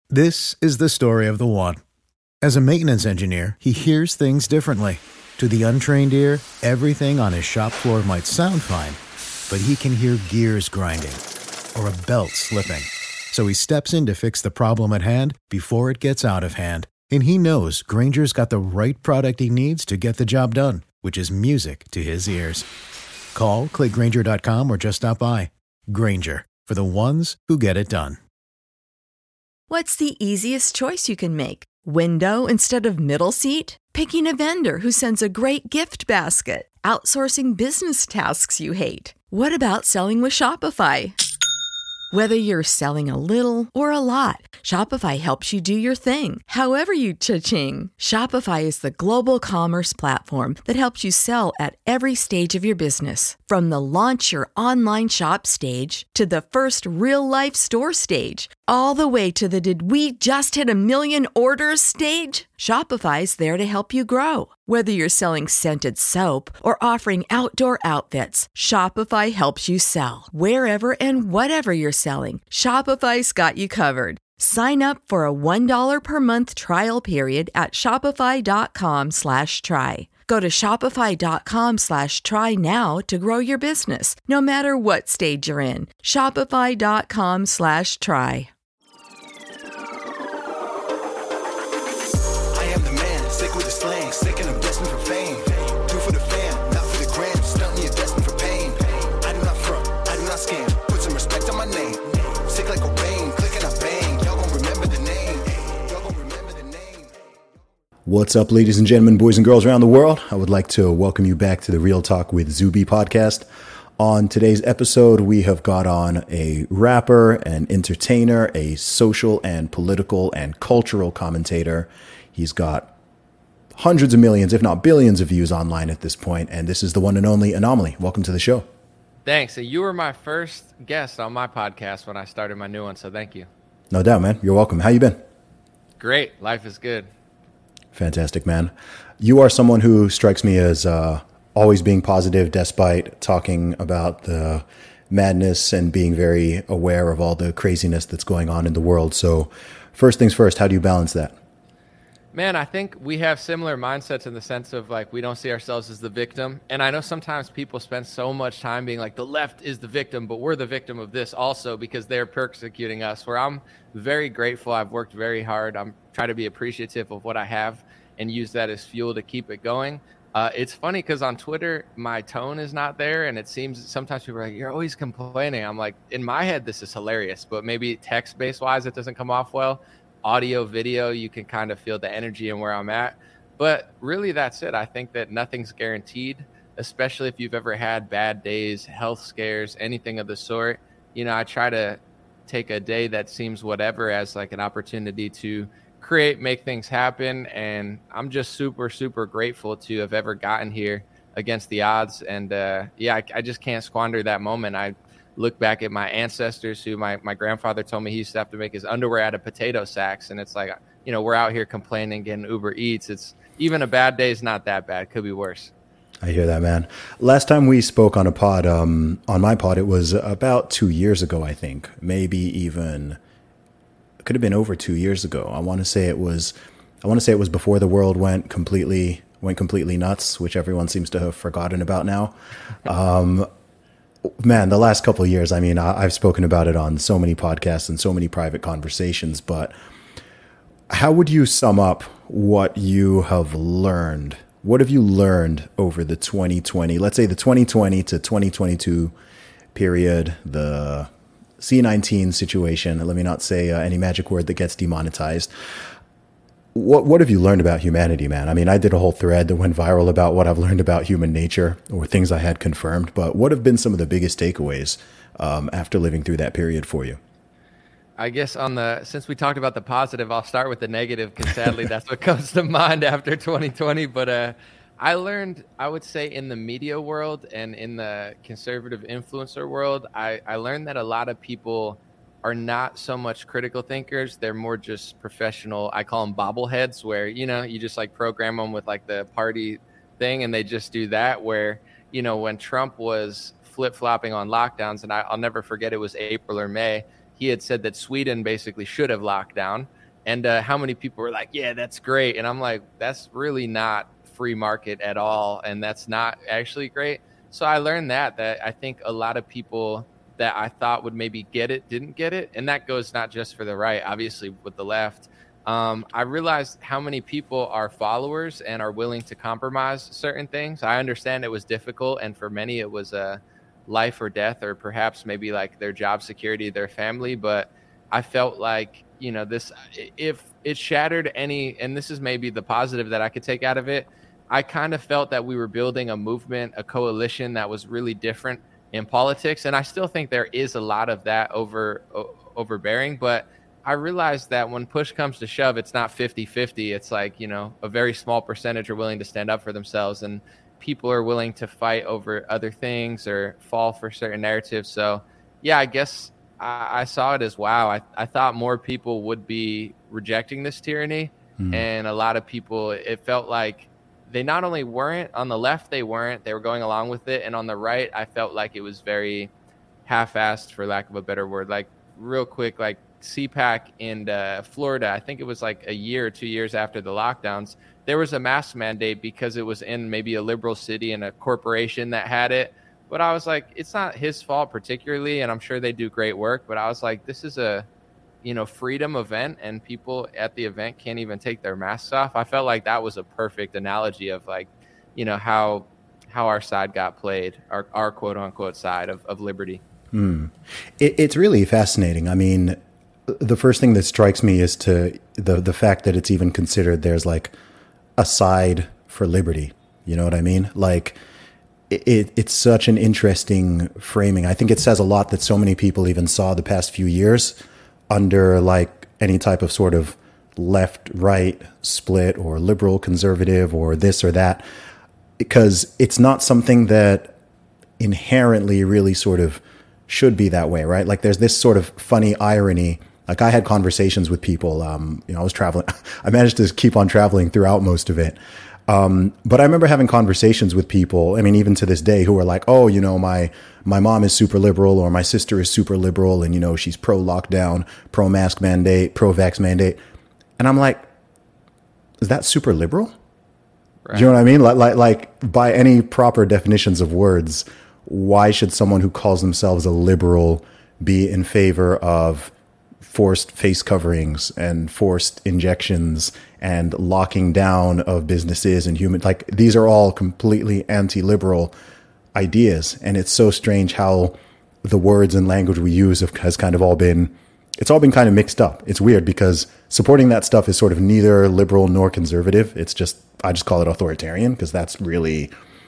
This is the story of the one. As a maintenance engineer, he hears things differently. To the untrained ear, everything on his shop floor might sound fine, but he can hear gears grinding or a belt slipping. So he steps in to fix the problem at hand before it gets out of hand. And he knows Grainger's got the right product he needs to get the job done, which is music to his ears. Call, click Grainger.com, or just stop by. Grainger, for the ones who get it done. What's the easiest choice you can make? Window instead of middle seat? Picking a vendor who sends a great gift basket? Outsourcing business tasks you hate? What about selling with Shopify? Whether you're selling a little or a lot, Shopify helps you do your thing, however you cha-ching. Shopify is the global commerce platform that helps you sell at every stage of your business. From the launch your online shop stage to the first real-life store stage, all the way to the did we just hit a million orders stage. Shopify's there to help you grow. Whether you're selling scented soap or offering outdoor outfits, Shopify helps you sell. Wherever and whatever you're selling, Shopify's got you covered. Sign up for a $1 per month trial period at shopify.com/try. Go to shopify.com/try now to grow your business, no matter what stage you're in. Shopify.com/try. Sick with the slang, sick and I'm destined for fame. Do for the fam, not for the gram. Stunt me, you're destined for pain. I do not front, I do not scam. Put some respect on my name. Sick like Cobain, click and I bang. Y'all gon' remember the name. Y'all gon' remember the name. What's up, ladies and gentlemen, boys and girls around the world? I would like to welcome you back to the Real Talk with Zuby podcast. On today's episode, we have got on a rapper, an entertainer, a social and political and cultural commentator. He's got hundreds of millions, if not billions of views online at this point, and this is the one and only Anomaly. Welcome to the show. Thanks. So you were my first guest on my podcast when I started my new one, so thank you. No doubt, man. You're welcome. How you been? Great. Life is good. Fantastic, man. You are someone who strikes me as always being positive despite talking about the madness and being very aware of all the craziness that's going on in the world. So first things first, how do you balance that? Man, I think we have similar mindsets in the sense of like we don't see ourselves as the victim. And I know sometimes people spend so much time being like the left is the victim, but we're the victim of this also because they're persecuting us, where I'm very grateful. I've worked very hard. I'm trying to be appreciative of what I have and use that as fuel to keep it going. It's funny because on Twitter, my tone is not there. And it seems sometimes people are like, you're always complaining. I'm like, in my head, this is hilarious, but maybe text-based wise, it doesn't come off well. Audio, video, you can kind of feel the energy and where I'm at. But really, that's it. I think that nothing's guaranteed, especially if you've ever had bad days, health scares, anything of the sort. You know, I try to take a day that seems whatever as like an opportunity to create, make things happen. And I'm just super, super grateful to have ever gotten here against the odds. And I just can't squander that moment. I look back at my ancestors who my grandfather told me he used to have to make his underwear out of potato sacks. And it's like, you know, we're out here complaining, getting Uber Eats. It's even a bad day is not that bad. Could be worse. I hear that, man. Last time we spoke on a pod, on my pod, it was about 2 years ago, I think. Maybe even, it could have been over 2 years ago. I want to say it was before the world went completely nuts, which everyone seems to have forgotten about now. Man, the last couple of years, I mean, I've spoken about it on so many podcasts and so many private conversations, but how would you sum up what you have learned? What have you learned over the 2020, let's say the 2020 to 2022 period, the C-19 situation? Let me not say any magic word that gets demonetized. What have you learned about humanity, man? I mean, I did a whole thread that went viral about what I've learned about human nature or things I had confirmed, but what have been some of the biggest takeaways after living through that period for you? I guess since we talked about the positive, I'll start with the negative because sadly that's what comes to mind after 2020. But I learned, I would say in the media world and in the conservative influencer world, I learned that a lot of people are not so much critical thinkers. They're more just professional. I call them bobbleheads, where, you know, you just like program them with like the party thing and they just do that. Where, you know, when Trump was flip-flopping on lockdowns, and I'll never forget, it was April or May, he had said that Sweden basically should have locked down. And how many people were like, yeah, that's great. And I'm like, that's really not free market at all. And that's not actually great. So I learned that I think a lot of people that I thought would maybe get it didn't get it. And that goes not just for the right, obviously with the left. I realized how many people are followers and are willing to compromise certain things. I understand it was difficult, and for many it was a life or death, or perhaps maybe like their job security, their family. But I felt like, this, if it shattered any, and this is maybe the positive that I could take out of it, I kind of felt that we were building a movement, a coalition that was really different in politics. And I still think there is a lot of that overbearing, but I realized that when push comes to shove, it's not 50-50. It's like, a very small percentage are willing to stand up for themselves, and people are willing to fight over other things or fall for certain narratives. So yeah, I guess I saw it as, wow, I thought more people would be rejecting this tyranny. And a lot of people, it felt like they not only weren't on the left, they were going along with it. And on the right, I felt like it was very half-assed, for lack of a better word. Like real quick, like CPAC in Florida, I think it was like a year or 2 years after the lockdowns, there was a mask mandate because it was in maybe a liberal city and a corporation that had it. But I was like, it's not his fault particularly, and I'm sure they do great work. But I was like, this is a, freedom event, and people at the event can't even take their masks off. I felt like that was a perfect analogy of like, how our side got played, our quote unquote side of liberty. It's really fascinating. I mean, the first thing that strikes me is the fact that it's even considered there's like a side for liberty. You know what I mean? Like it's such an interesting framing. I think it says a lot that so many people even saw the past few years under like any type of sort of left-right split or liberal conservative or this or that, because it's not something that inherently really sort of should be that way, right? Like there's this sort of funny irony. Like I had conversations with people, I was traveling, I managed to keep on traveling throughout most of it. But I remember having conversations with people, I mean, even to this day, who are like, oh, my mom is super liberal, or my sister is super liberal, and, she's pro-lockdown, pro-mask mandate, pro-vax mandate. And I'm like, is that super liberal? Right. Do you know what I mean? Like by any proper definitions of words, why should someone who calls themselves a liberal be in favor of forced face coverings and forced injections and locking down of businesses and human, like these are all completely anti-liberal ideas. And it's so strange how the words and language we use has kind of all been kind of mixed up. It's weird because supporting that stuff is sort of neither liberal nor conservative. It's just, I just call it authoritarian because that's really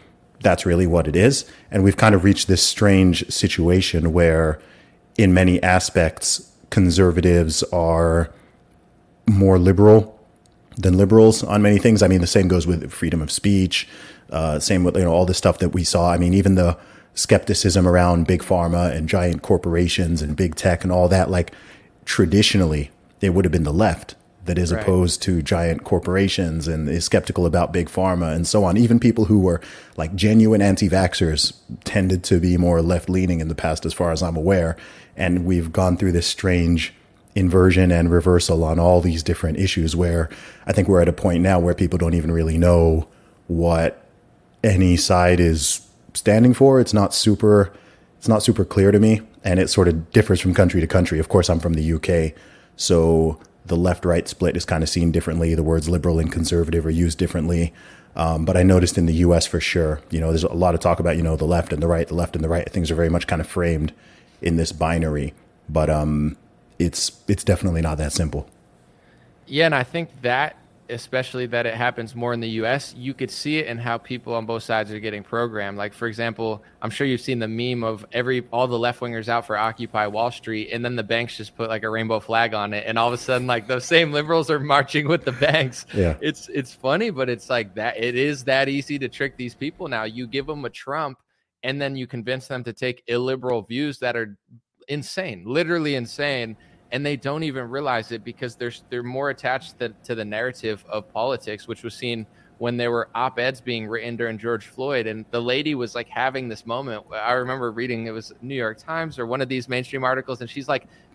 what it is. And we've kind of reached this strange situation where in many aspects, conservatives are more liberal than liberals on many things. I mean, the same goes with freedom of speech, same with, all the stuff that we saw. I mean, even the skepticism around big pharma and giant corporations and big tech and all that, like traditionally it would have been the left that is right. Opposed to giant corporations and is skeptical about big pharma and so on. Even people who were like genuine anti-vaxxers tended to be more left-leaning in the past, as far as I'm aware. And we've gone through this strange inversion and reversal on all these different issues where I think we're at a point now where people don't even really know what any side is standing for. It's not super clear to me, and it sort of differs from country to country. Of course, I'm from the UK, so the left-right split is kind of seen differently. The words liberal and conservative are used differently. But I noticed in the US for sure, there's a lot of talk about, the left and the right, the left and the right. Things are very much kind of framed in this binary, but it's definitely not that simple. Yeah, and I think that, especially that it happens more in the U.S., you could see it in how people on both sides are getting programmed. Like, for example, I'm sure you've seen the meme of all the left-wingers out for Occupy Wall Street, and then the banks just put like a rainbow flag on it, and all of a sudden, like those same liberals are marching with the banks. Yeah, it's funny, but it's like that. It is that easy to trick these people now. You give them a Trump, and then you convince them to take illiberal views that are insane, literally insane. And they don't even realize it because they're more attached to the narrative of politics, which was seen when there were op-eds being written during George Floyd. And the lady was like having this moment. I remember reading, it was New York Times or one of these mainstream articles, and she's like,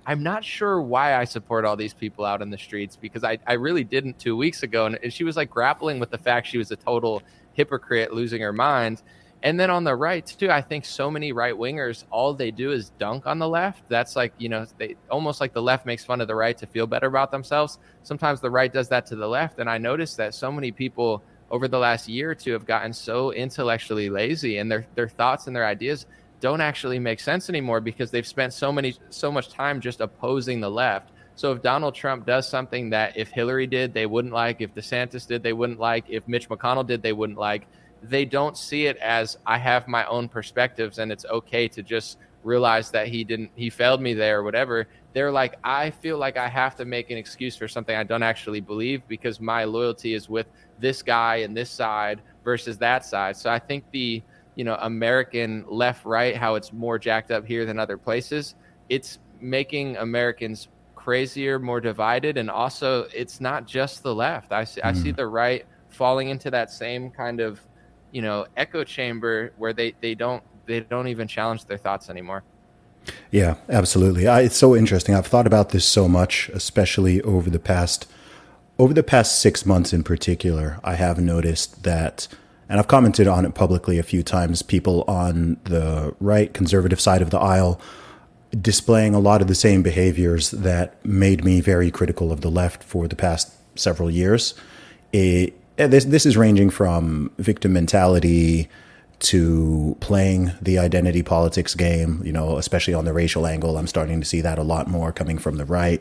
I'm not sure why I support all these people out in the streets, because I really didn't 2 weeks ago. And she was like grappling with the fact she was a total hypocrite, losing her mind. And then on the right too, I think so many right wingers, all they do is dunk on the left. That's like, they almost like the left makes fun of the right to feel better about themselves. Sometimes the right does that to the left. And I noticed that so many people over the last year or two have gotten so intellectually lazy, and their thoughts and their ideas don't actually make sense anymore because they've spent so much time just opposing the left. So if Donald Trump does something that if Hillary did, they wouldn't like, if DeSantis did, they wouldn't like, if Mitch McConnell did, they wouldn't like, they don't see it as I have my own perspectives and it's okay to just realize that he failed me there or whatever. They're like, I feel like I have to make an excuse for something I don't actually believe because my loyalty is with this guy and this side versus that side. So I think the, American left, right, how it's more jacked up here than other places, it's making Americans crazier, more divided. And also it's not just the left. I see the right falling into that same kind of, echo chamber where they don't even challenge their thoughts anymore. Yeah, absolutely. It's so interesting. I've thought about this so much, especially over the past 6 months in particular. I have noticed that, and I've commented on it publicly a few times, people on the right conservative side of the aisle displaying a lot of the same behaviors that made me very critical of the left for the past several years. This is ranging from victim mentality to playing the identity politics game, especially on the racial angle. I'm starting to see that a lot more coming from the right.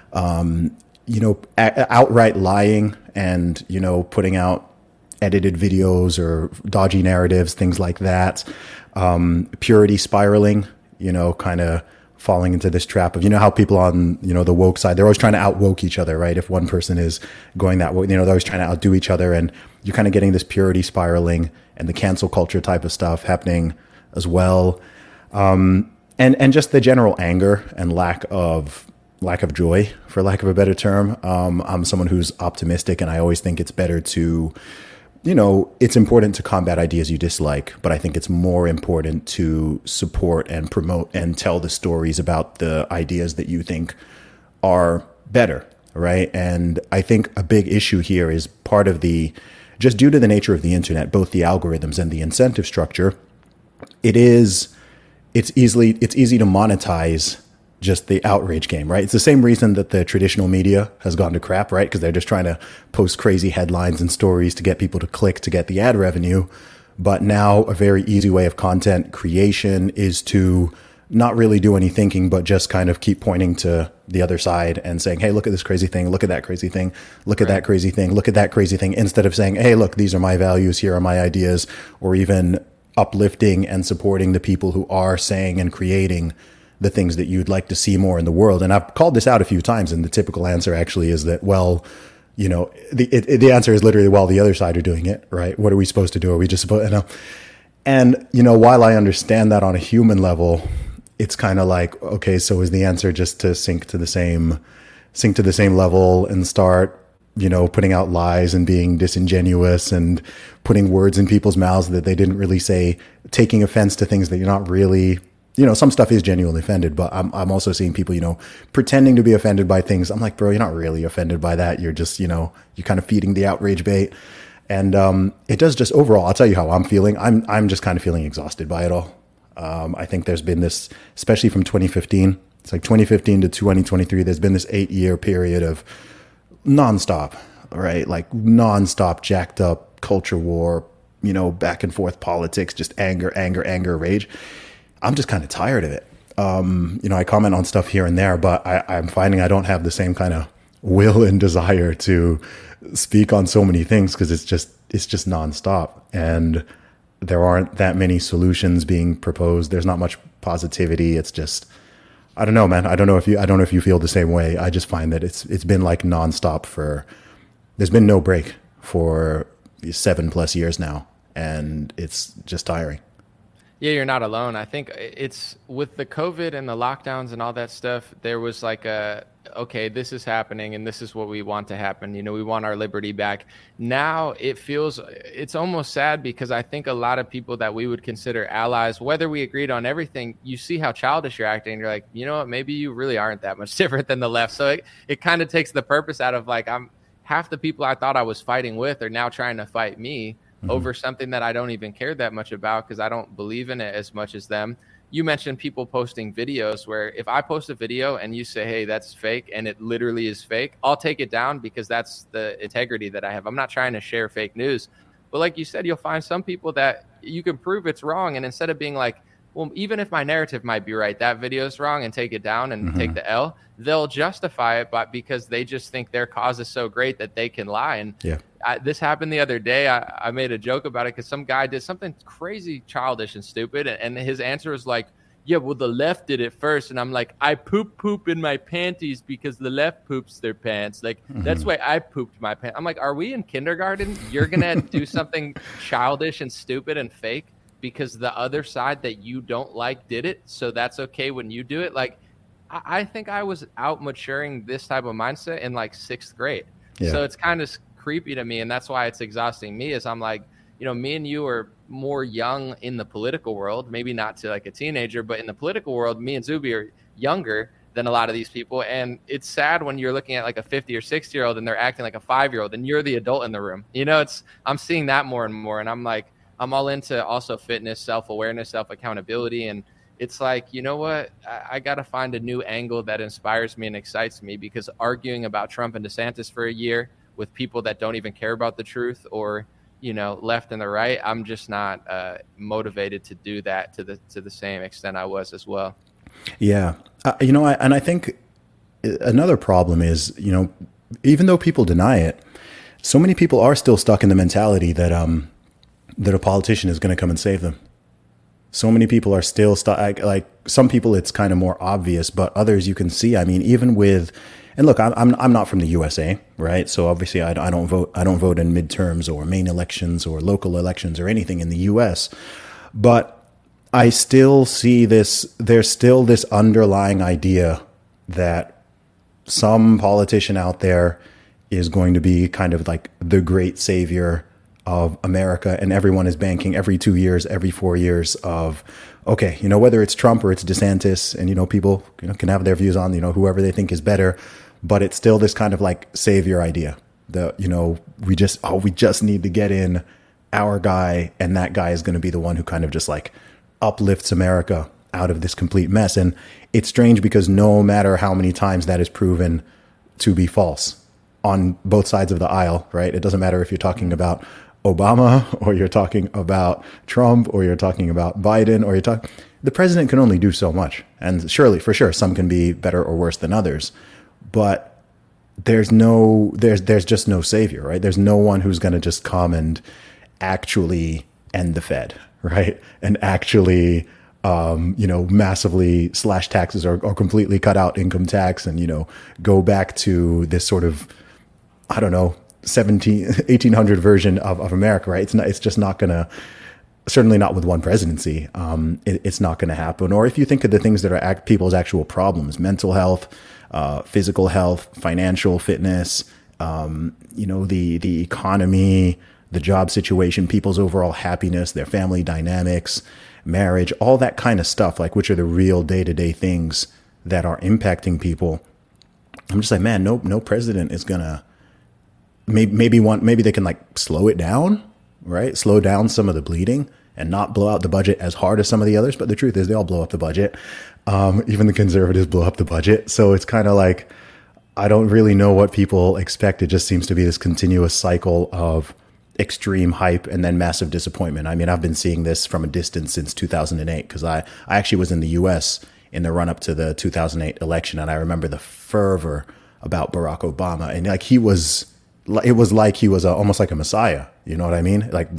Outright lying and, putting out edited videos or dodgy narratives, things like that. Purity spiraling, kind of falling into this trap of, how people on, the woke side, they're always trying to out-woke each other, right? If one person is going that way, they're always trying to outdo each other, and you're kind of getting this purity spiraling and the cancel culture type of stuff happening as well. And just the general anger and lack of joy, for lack of a better term. I'm someone who's optimistic, and I always think it's better to, it's important to combat ideas you dislike, but I think it's more important to support and promote and tell the stories about the ideas that you think are better, right? And I think a big issue here is part of just due to the nature of the internet, both the algorithms and the incentive structure, it's easy to monetize just the outrage game, right? It's the same reason that the traditional media has gone to crap, right? Because they're just trying to post crazy headlines and stories to get people to click to get the ad revenue. But now a very easy way of content creation is to not really do any thinking, but just kind of keep pointing to the other side and saying, hey, look at this crazy thing. Look at that crazy thing. Look at that crazy thing. Look at that crazy thing. Instead of saying, hey, look, these are my values. Here are my ideas. Or even uplifting and supporting the people who are saying and creating the things that you'd like to see more in the world. And I've called this out a few times, and the typical answer actually is that, well, the answer is literally, well, the other side are doing it, right? What are we supposed to do? Are we just supposed to, And, while I understand that on a human level, it's kind of like, okay, so is the answer just to sink to the same level and start, putting out lies and being disingenuous and putting words in people's mouths that they didn't really say, taking offense to things that you're not really, some stuff is genuinely offended, but I'm also seeing people, pretending to be offended by things. I'm like, bro, you're not really offended by that. You're just, you're kind of feeding the outrage bait. And it does just overall, I'll tell you how I'm feeling. I'm just kind of feeling exhausted by it all. I think there's been this, especially from 2015, it's like 2015 to 2023, there's been this 8-year period of nonstop, right? Like nonstop jacked up culture war, back and forth politics, just anger, rage. I'm just kind of tired of it. I comment on stuff here and there, but I'm finding I don't have the same kind of will and desire to speak on so many things because it's just nonstop. And there aren't that many solutions being proposed. There's not much positivity. It's just, I don't know, man. I don't know if you feel the same way. I just find that it's been like nonstop there's been no break for 7+ years now. And it's just tiring. Yeah, you're not alone. I think it's with the COVID and the lockdowns and all that stuff, there was like okay, this is happening and this is what we want to happen. You know, we want our liberty back. Now it's almost sad because I think a lot of people that we would consider allies, whether we agreed on everything, you see how childish you're acting. And you're like, you know what, maybe you really aren't that much different than the left. So it kind of takes the purpose out of like, half the people I thought I was fighting with are now trying to fight me over something that I don't even care that much about because I don't believe in it as much as them. You mentioned people posting videos where if I post a video and you say, hey, that's fake, and it literally is fake, I'll take it down because that's the integrity that I have. I'm not trying to share fake news. But like you said, you'll find some people that you can prove it's wrong. And instead of being like, well, even if my narrative might be right, that video is wrong, and take it down and take the L, they'll justify it because they just think their cause is so great that they can lie. And this happened the other day. I made a joke about it because some guy did something crazy, childish and stupid. And his answer was like, yeah, well, the left did it first. And I'm like, I poop in my panties because the left poops their pants. Like, that's why I pooped my pants. I'm like, are we in kindergarten? You're going to do something childish and stupid and fake because the other side that you don't like did it, so that's okay when you do it? Like, I think I was out maturing this type of mindset in like 6th grade. So it's kind of creepy to me, and that's why it's exhausting me. Is I'm like, you know, me and you are more young in the political world, maybe not to like a teenager, but in the political world, me and Zuby are younger than a lot of these people. And it's sad when you're looking at like a 50 or 60-year-old and they're acting like a 5-year-old and you're the adult in the room. You know, I'm seeing that more and more, and I'm like, I'm all into also fitness, self-awareness, self-accountability. And it's like, you know what? I got to find a new angle that inspires me and excites me, because arguing about Trump and DeSantis for a year with people that don't even care about the truth, or, you know, left and the right, I'm just not motivated to do that to the same extent I was as well. Yeah. You know, and I think another problem is, you know, even though people deny it, so many people are still stuck in the mentality that that a politician is going to come and save them. So many people are still stuck. Like some people, it's kind of more obvious, but others you can see. I mean, even with, and look, I'm not from the USA, right? So obviously, I don't vote. I don't vote in midterms or main elections or local elections or anything in the US. But I still see this. There's still this underlying idea that some politician out there is going to be kind of like the great savior of America, and everyone is banking every 2 years, every 4 years of, okay, you know, whether it's Trump or it's DeSantis, and, you know, people, you know, can have their views on, you know, whoever they think is better, but it's still this kind of like savior idea that, you know, we just need to get in our guy, and that guy is going to be the one who kind of just like uplifts America out of this complete mess. And it's strange because no matter how many times that is proven to be false on both sides of the aisle, right? It doesn't matter if you're talking about Obama or you're talking about Trump or you're talking about Biden or the president can only do so much. And surely, for sure, some can be better or worse than others, but there's just no savior, right? There's no one who's going to just come and actually end the Fed, right? And actually, you know, massively slash taxes or completely cut out income tax and, you know, go back to this sort of, I don't know, 1800 version of America, right? It's just not going to, certainly not with one presidency. It's not going to happen. Or if you think of the things that are people's actual problems, mental health, physical health, financial fitness, you know, the economy, the job situation, people's overall happiness, their family dynamics, marriage, all that kind of stuff, like which are the real day-to-day things that are impacting people. I'm just like, man, no president is going to, maybe they can like slow it down, right? Slow down some of the bleeding and not blow out the budget as hard as some of the others. But the truth is they all blow up the budget. Even the conservatives blow up the budget. So it's kind of like, I don't really know what people expect. It just seems to be this continuous cycle of extreme hype and then massive disappointment. I mean, I've been seeing this from a distance since 2008 because I actually was in the US in the run up to the 2008 election. And I remember the fervor about Barack Obama, and like it was like he was almost like a messiah. You know what I mean? Like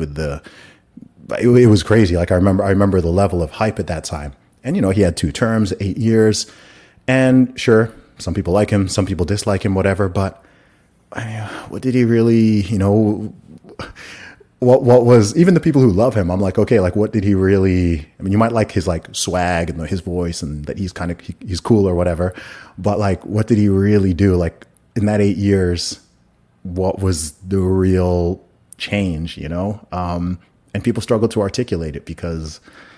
it was crazy. Like I remember the level of hype at that time. And, you know, he had 2 terms, 8 years, and sure, some people like him, some people dislike him, whatever. But I mean, what did he really, you know, what was, even the people who love him, I'm like, okay, like what did he really, I mean, you might like his like swag and his voice and that he's he's cool or whatever, but like, what did he really do? Like in that 8 years, what was the real change, you know? And people struggle to articulate it because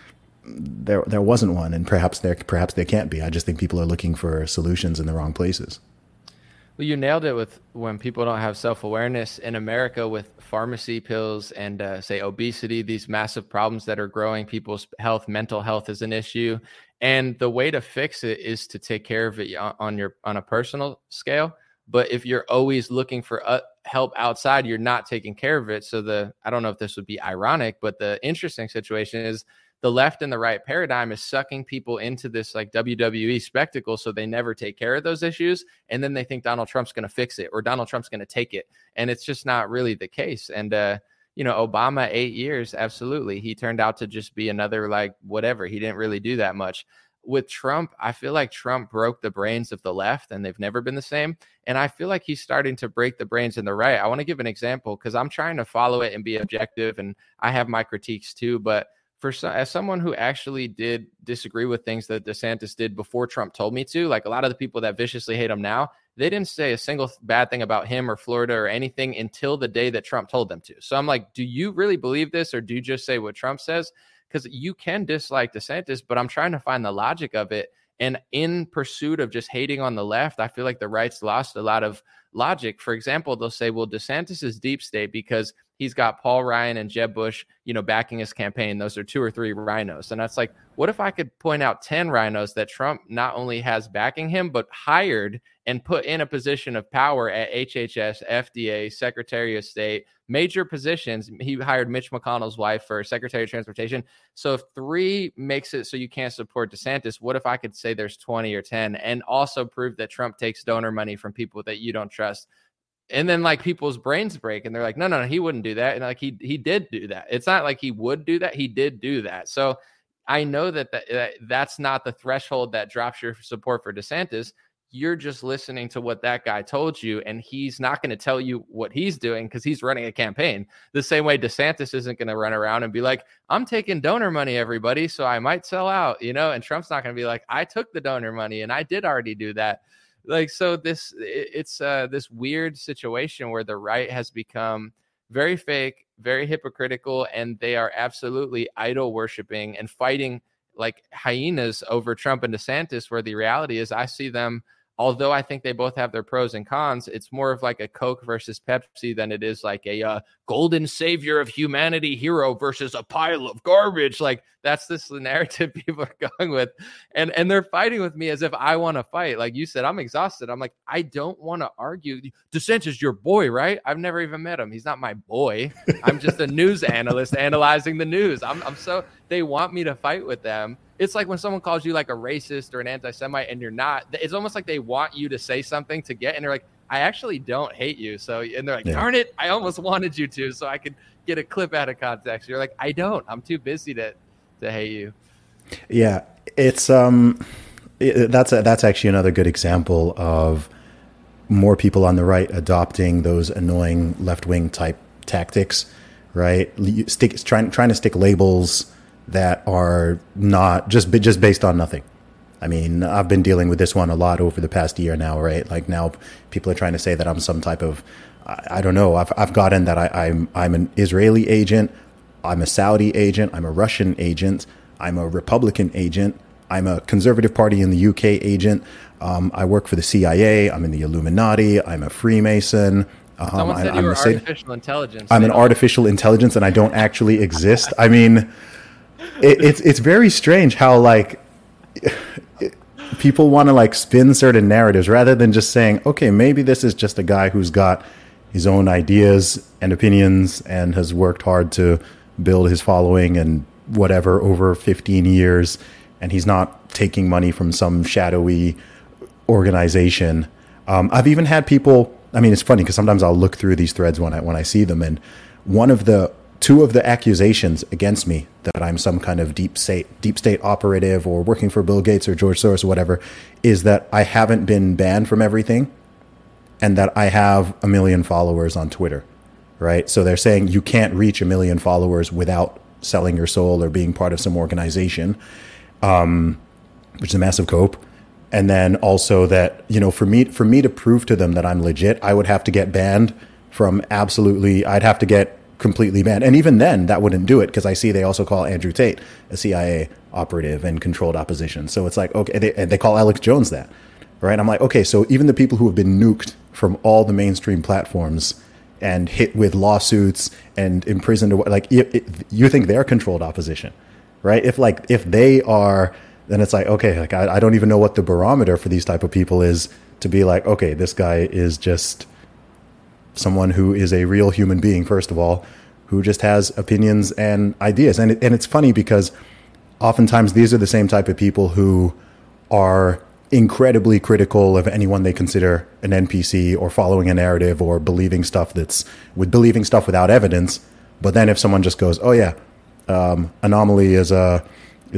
there wasn't one, and perhaps there can't be. I just think people are looking for solutions in the wrong places. Well, you nailed it with when people don't have self-awareness in America with pharmacy pills and say obesity, these massive problems that are growing people's health. Mental health is an issue, and the way to fix it is to take care of it on a personal scale. But if you're always looking for help outside, you're not taking care of it. So I don't know if this would be ironic, but the interesting situation is the left and the right paradigm is sucking people into this like WWE spectacle. So they never take care of those issues. And then they think Donald Trump's going to fix it or Donald Trump's going to take it. And it's just not really the case. And, Obama, 8 years, absolutely. He turned out to just be another like whatever. He didn't really do that much. With Trump, I feel like Trump broke the brains of the left and they've never been the same. And I feel like he's starting to break the brains in the right. I want to give an example because I'm trying to follow it and be objective. And I have my critiques too. But as someone who actually did disagree with things that DeSantis did before Trump told me to, like a lot of the people that viciously hate him now, they didn't say a single bad thing about him or Florida or anything until the day that Trump told them to. So I'm like, do you really believe this or do you just say what Trump says? Because you can dislike DeSantis, but I'm trying to find the logic of it. And in pursuit of just hating on the left, I feel like the right's lost a lot of logic. For example, they'll say, well, DeSantis is deep state because he's got Paul Ryan and Jeb Bush, backing his campaign. Those are 2 or 3 rhinos. And that's like, what if I could point out 10 rhinos that Trump not only has backing him, but hired and put in a position of power at HHS, FDA, Secretary of State, major positions. He hired Mitch McConnell's wife for Secretary of Transportation. So if 3 makes it so you can't support DeSantis, what if I could say there's 20 or 10 and also prove that Trump takes donor money from people that you don't trust? And then like people's brains break and they're like, no, he wouldn't do that. And like, he did do that. It's not like he would do that. He did do that. So I know that's not the threshold that drops your support for DeSantis. You're just listening to what that guy told you, and he's not going to tell you what he's doing because he's running a campaign. The same way DeSantis isn't going to run around and be like, I'm taking donor money, everybody, so I might sell out, and Trump's not going to be like, I took the donor money and I did already do that. Like, so it's this weird situation where the right has become very fake, very hypocritical, and they are absolutely idol worshiping and fighting like hyenas over Trump and DeSantis, where the reality is I see them, although I think they both have their pros and cons, it's more of like a Coke versus Pepsi than it is like a golden savior of humanity hero versus a pile of garbage. Like that's the narrative people are going with. And they're fighting with me as if I want to fight. Like you said, I'm exhausted. I'm like, I don't want to argue. DeSantis, your boy, right? I've never even met him. He's not my boy. I'm just a news analyst analyzing the news. They want me to fight with them. It's like when someone calls you like a racist or an anti-Semite and you're not, it's almost like they want you to say something to get, and they're like, I actually don't hate you. So, and they're like, darn it, I almost wanted you to, so I could get a clip out of context. You're like, I don't, I'm too busy to hate you. Yeah. It's, that's actually another good example of more people on the right adopting those annoying left-wing type tactics, right? Trying to stick labels that are not just based on nothing. I mean, I've been dealing with this one a lot over the past year now, right? Like now people are trying to say that I'm some type of, I don't know. I've gotten that I'm an Israeli agent. I'm a Saudi agent. I'm a Russian agent. I'm a Republican agent. I'm a Conservative Party in the UK agent. I work for the CIA. I'm in the Illuminati. I'm a Freemason. Someone said you were artificial intelligence. I'm an artificial intelligence and I don't actually exist. I mean, it's very strange how like people want to like spin certain narratives rather than just saying, okay, maybe this is just a guy who's got his own ideas and opinions and has worked hard to build his following and whatever over 15 years. And he's not taking money from some shadowy organization. I've even had people, I mean, it's funny because sometimes I'll look through these threads when I see them, and two of the accusations against me that I'm some kind of deep state operative or working for Bill Gates or George Soros or whatever is that I haven't been banned from everything and that I have 1 million followers on Twitter. right? So they're saying you can't reach 1 million followers without selling your soul or being part of some organization, which is a massive cope. And then also that, you know, for me to prove to them that I'm legit, I would have to get banned from I'd have to get completely banned. And even then that wouldn't do it, because I see they also call Andrew Tate a CIA operative and controlled opposition. So it's like, okay, they call Alex Jones that, right? I'm like, okay, so even the people who have been nuked from all the mainstream platforms and hit with lawsuits and imprisoned, like you think they're controlled opposition, right? If they are, then it's like, okay, like I don't even know what the barometer for these type of people is to be like, okay, this guy is just someone who is a real human being, first of all, who just has opinions and ideas. And it's funny because oftentimes these are the same type of people who are incredibly critical of anyone they consider an NPC, or following a narrative, or believing stuff without evidence. But then if someone just goes, oh yeah, Anomaly is a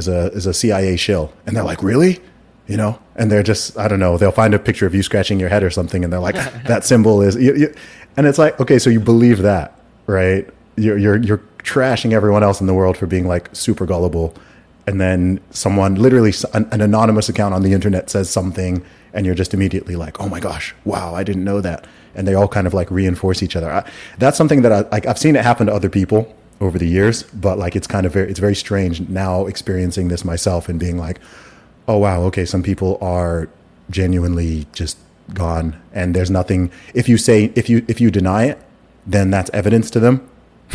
CIA shill, and they're like, really? You know, and they're just, I don't know, they'll find a picture of you scratching your head or something, and they're like, that symbol is, and it's like, okay, so you believe that, right? You're trashing everyone else in the world for being like super gullible. And then someone, literally an anonymous account on the internet says something, and you're just immediately like, oh my gosh, wow, I didn't know that. And they all kind of like reinforce each other. That's something that I've seen it happen to other people over the years, but like it's very strange now experiencing this myself and being like, oh wow, okay, some people are genuinely just gone, and there's nothing. If you deny it, then that's evidence to them.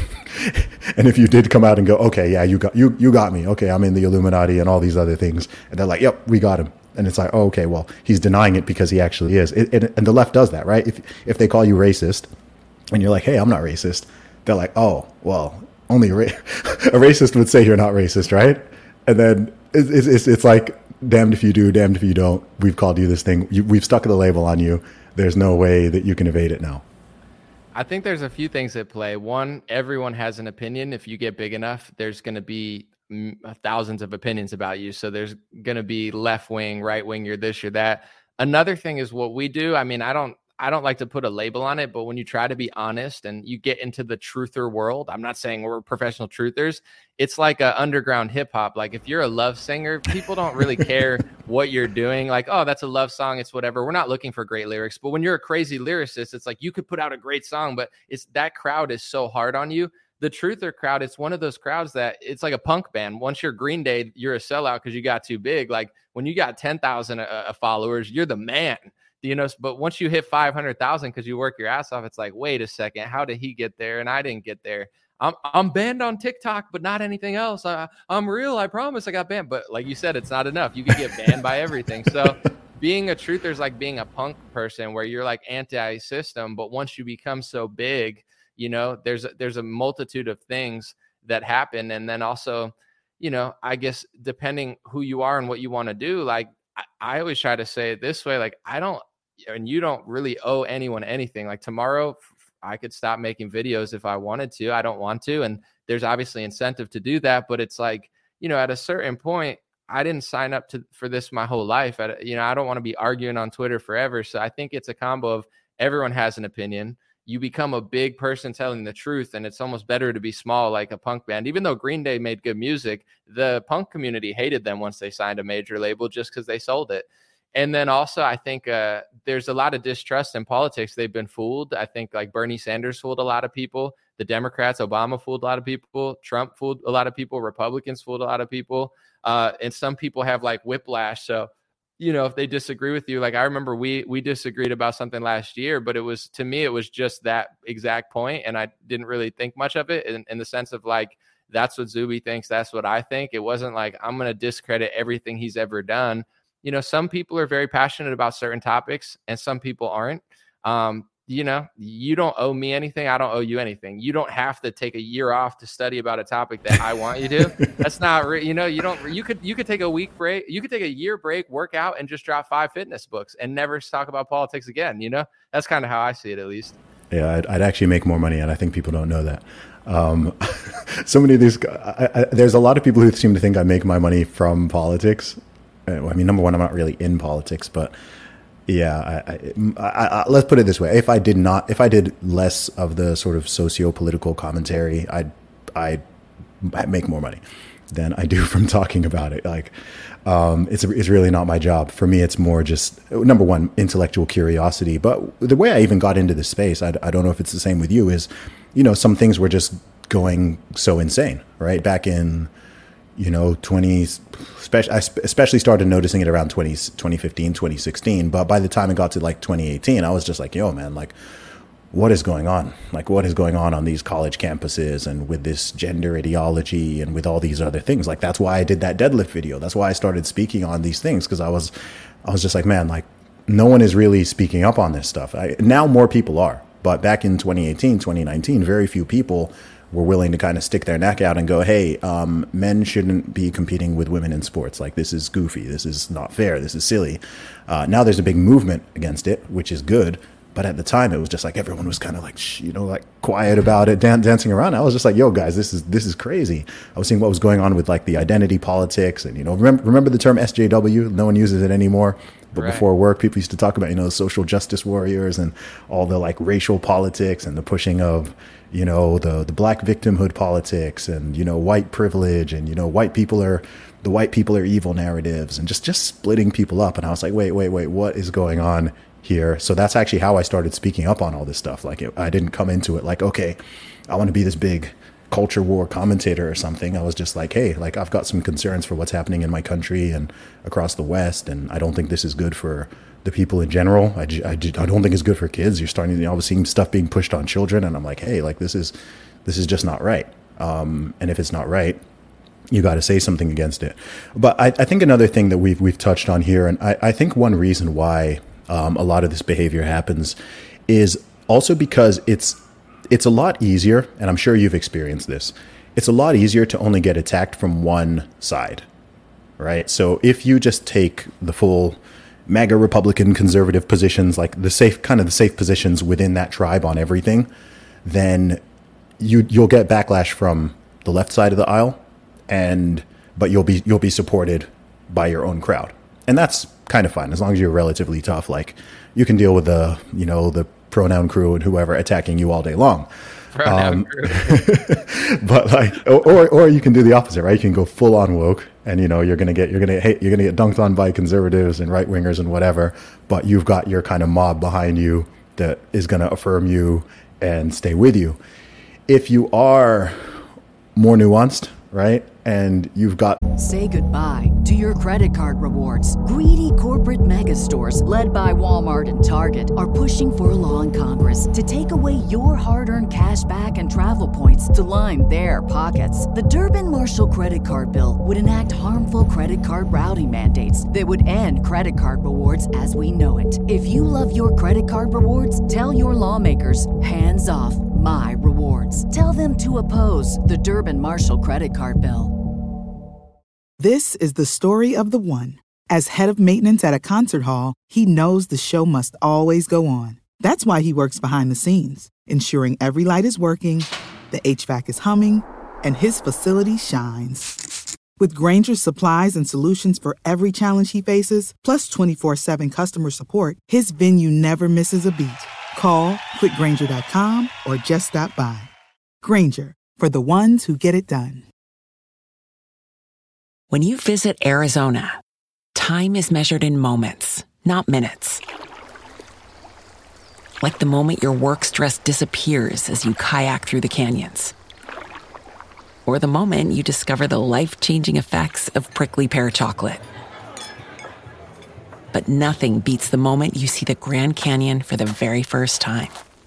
And if you did come out and go, okay, yeah, you got me. Okay, I'm in the Illuminati and all these other things, and they're like, yep, we got him. And it's like, oh, okay, well, he's denying it because he actually is. And the left does that, right? If they call you racist, and you're like, hey, I'm not racist, they're like, oh, well, only a racist would say you're not racist, right? And then it's like, damned if you do, damned if you don't. We've called you this thing. We've stuck the label on you. There's no way that you can evade it now. I think there's a few things at play. One, everyone has an opinion. If you get big enough, there's going to be thousands of opinions about you. So there's going to be left wing, right wing, you're this, you're that. Another thing is what we do. I mean, I don't like to put a label on it, but when you try to be honest and you get into the truther world, I'm not saying we're professional truthers. It's like a underground hip hop. Like if you're a love singer, people don't really care what you're doing. Like, oh, that's a love song. It's whatever. We're not looking for great lyrics, but when you're a crazy lyricist, it's like you could put out a great song, but it's that crowd is so hard on you. The truther crowd, it's one of those crowds that it's like a punk band. Once you're Green Day, you're a sellout because you got too big. Like when you got 10,000 followers, you're the man. You know, but once you hit 500,000 because you work your ass off, it's like, wait a second, how did he get there and I didn't get there? I'm banned on TikTok, but not anything else. I'm real. I promise I got banned. But like you said, it's not enough. You can get banned by everything. So being a truther is like being a punk person where you're like anti-system. But once you become so big, you know, there's a multitude of things that happen. And then also, you know, I guess depending who you are and what you want to do, like I always try to say it this way, like you don't really owe anyone anything. Like tomorrow I could stop making videos if I wanted to. I don't want to. And there's obviously incentive to do that. But it's like, you know, at a certain point, I didn't sign up for this my whole life. I don't want to be arguing on Twitter forever. So I think it's a combo of everyone has an opinion. You become a big person telling the truth, and it's almost better to be small like a punk band. Even though Green Day made good music, the punk community hated them once they signed a major label just because they sold it. And then also, I think there's a lot of distrust in politics. They've been fooled. I think like Bernie Sanders fooled a lot of people. The Democrats, Obama fooled a lot of people. Trump fooled a lot of people. Republicans fooled a lot of people. And some people have like whiplash. So, you know, if they disagree with you, like I remember we disagreed about something last year, but to me, it was just that exact point. And I didn't really think much of it in the sense of like, that's what Zuby thinks. That's what I think. It wasn't like, I'm going to discredit everything he's ever done. You know, some people are very passionate about certain topics and some people aren't. You know, you don't owe me anything. I don't owe you anything. You don't have to take a year off to study about a topic that I want you to. That's not, you know, you could take a week break. You could take a year break, work out, and just drop 5 fitness books and never talk about politics again. You know, that's kind of how I see it, at least. Yeah, I'd actually make more money. And I think people don't know that. So many of these, there's a lot of people who seem to think I make my money from politics. I mean, number one, I'm not really in politics, but Yeah, let's put it this way: if I did less of the sort of socio-political commentary, I'd make more money than I do from talking about it. Like, it's really not my job. For me, it's more just, number one, intellectual curiosity. But the way I even got into this space, I don't know if it's the same with you, is, some things were just going so insane, right? Back in, 20s, I especially started noticing it around 2015, 2016. But by the time it got to like 2018, I was just like, yo, man, like, what is going on? Like, what is going on these college campuses and with this gender ideology and with all these other things? Like, that's why I did that deadlift video. That's why I started speaking on these things, because I was just like, man, like, no one is really speaking up on this stuff. Now more people are, but back in 2018, 2019, very few people were willing to kind of stick their neck out and go, hey, men shouldn't be competing with women in sports. Like, this is goofy. This is not fair. This is silly. Now there's a big movement against it, which is good. But at the time, it was just like everyone was kind of like, like quiet about it, dancing around. I was just like, yo, guys, this is crazy. I was seeing what was going on with like the identity politics. And, remember the term SJW? No one uses it anymore. But right. Before work, people used to talk about, social justice warriors and all the like racial politics and the pushing of, the black victimhood politics and, white privilege and, the white people are evil narratives and just splitting people up. And I was like, wait, what is going on here? So that's actually how I started speaking up on all this stuff. Like, I didn't come into it like, okay, I want to be this big culture war commentator or something. I was just like, hey, like, I've got some concerns for what's happening in my country and across the West, and I don't think this is good for the people in general. I don't think it's good for kids. You're starting to, I was seeing stuff being pushed on children, and I'm like, hey, like, this is just not right. And if it's not right, you got to say something against it. But I think another thing that we've touched on here, and I think one reason why a lot of this behavior happens is also because it's a lot easier, and I'm sure you've experienced this, it's a lot easier to only get attacked from one side, right? So if you just take the full MAGA Republican conservative positions, like the safe positions within that tribe on everything, then you'll get backlash from the left side of the aisle, but you'll be supported by your own crowd. And that's kind of fine as long as you're relatively tough. Like, you can deal with the pronoun crew and whoever attacking you all day long. Pronoun crew. But like, or you can do the opposite, right? You can go full on woke, and you're gonna get dunked on by conservatives and right wingers and whatever. But you've got your kind of mob behind you that is gonna affirm you and stay with you. If you are more nuanced, right, and you've got... Say goodbye to your credit card rewards. Greedy corporate mega stores, led by Walmart and Target, are pushing for a law in Congress to take away your hard-earned cash back and travel points to line their pockets. The Durbin-Marshall credit card bill would enact harmful credit card routing mandates that would end credit card rewards as we know it. If you love your credit card rewards, tell your lawmakers, hands off my rewards. Tell them to oppose the Durbin-Marshall credit card bill. This is the story of the one. As head of maintenance at a concert hall, he knows the show must always go on. That's why he works behind the scenes, ensuring every light is working, the HVAC is humming, and his facility shines. With Grainger's supplies and solutions for every challenge he faces, plus 24/7 customer support, his venue never misses a beat. Call quickgrainger.com or just stop by. Grainger, for the ones who get it done. When you visit Arizona, time is measured in moments, not minutes. Like the moment your work stress disappears as you kayak through the canyons. Or the moment you discover the life-changing effects of prickly pear chocolate. But nothing beats the moment you see the Grand Canyon for the very first time.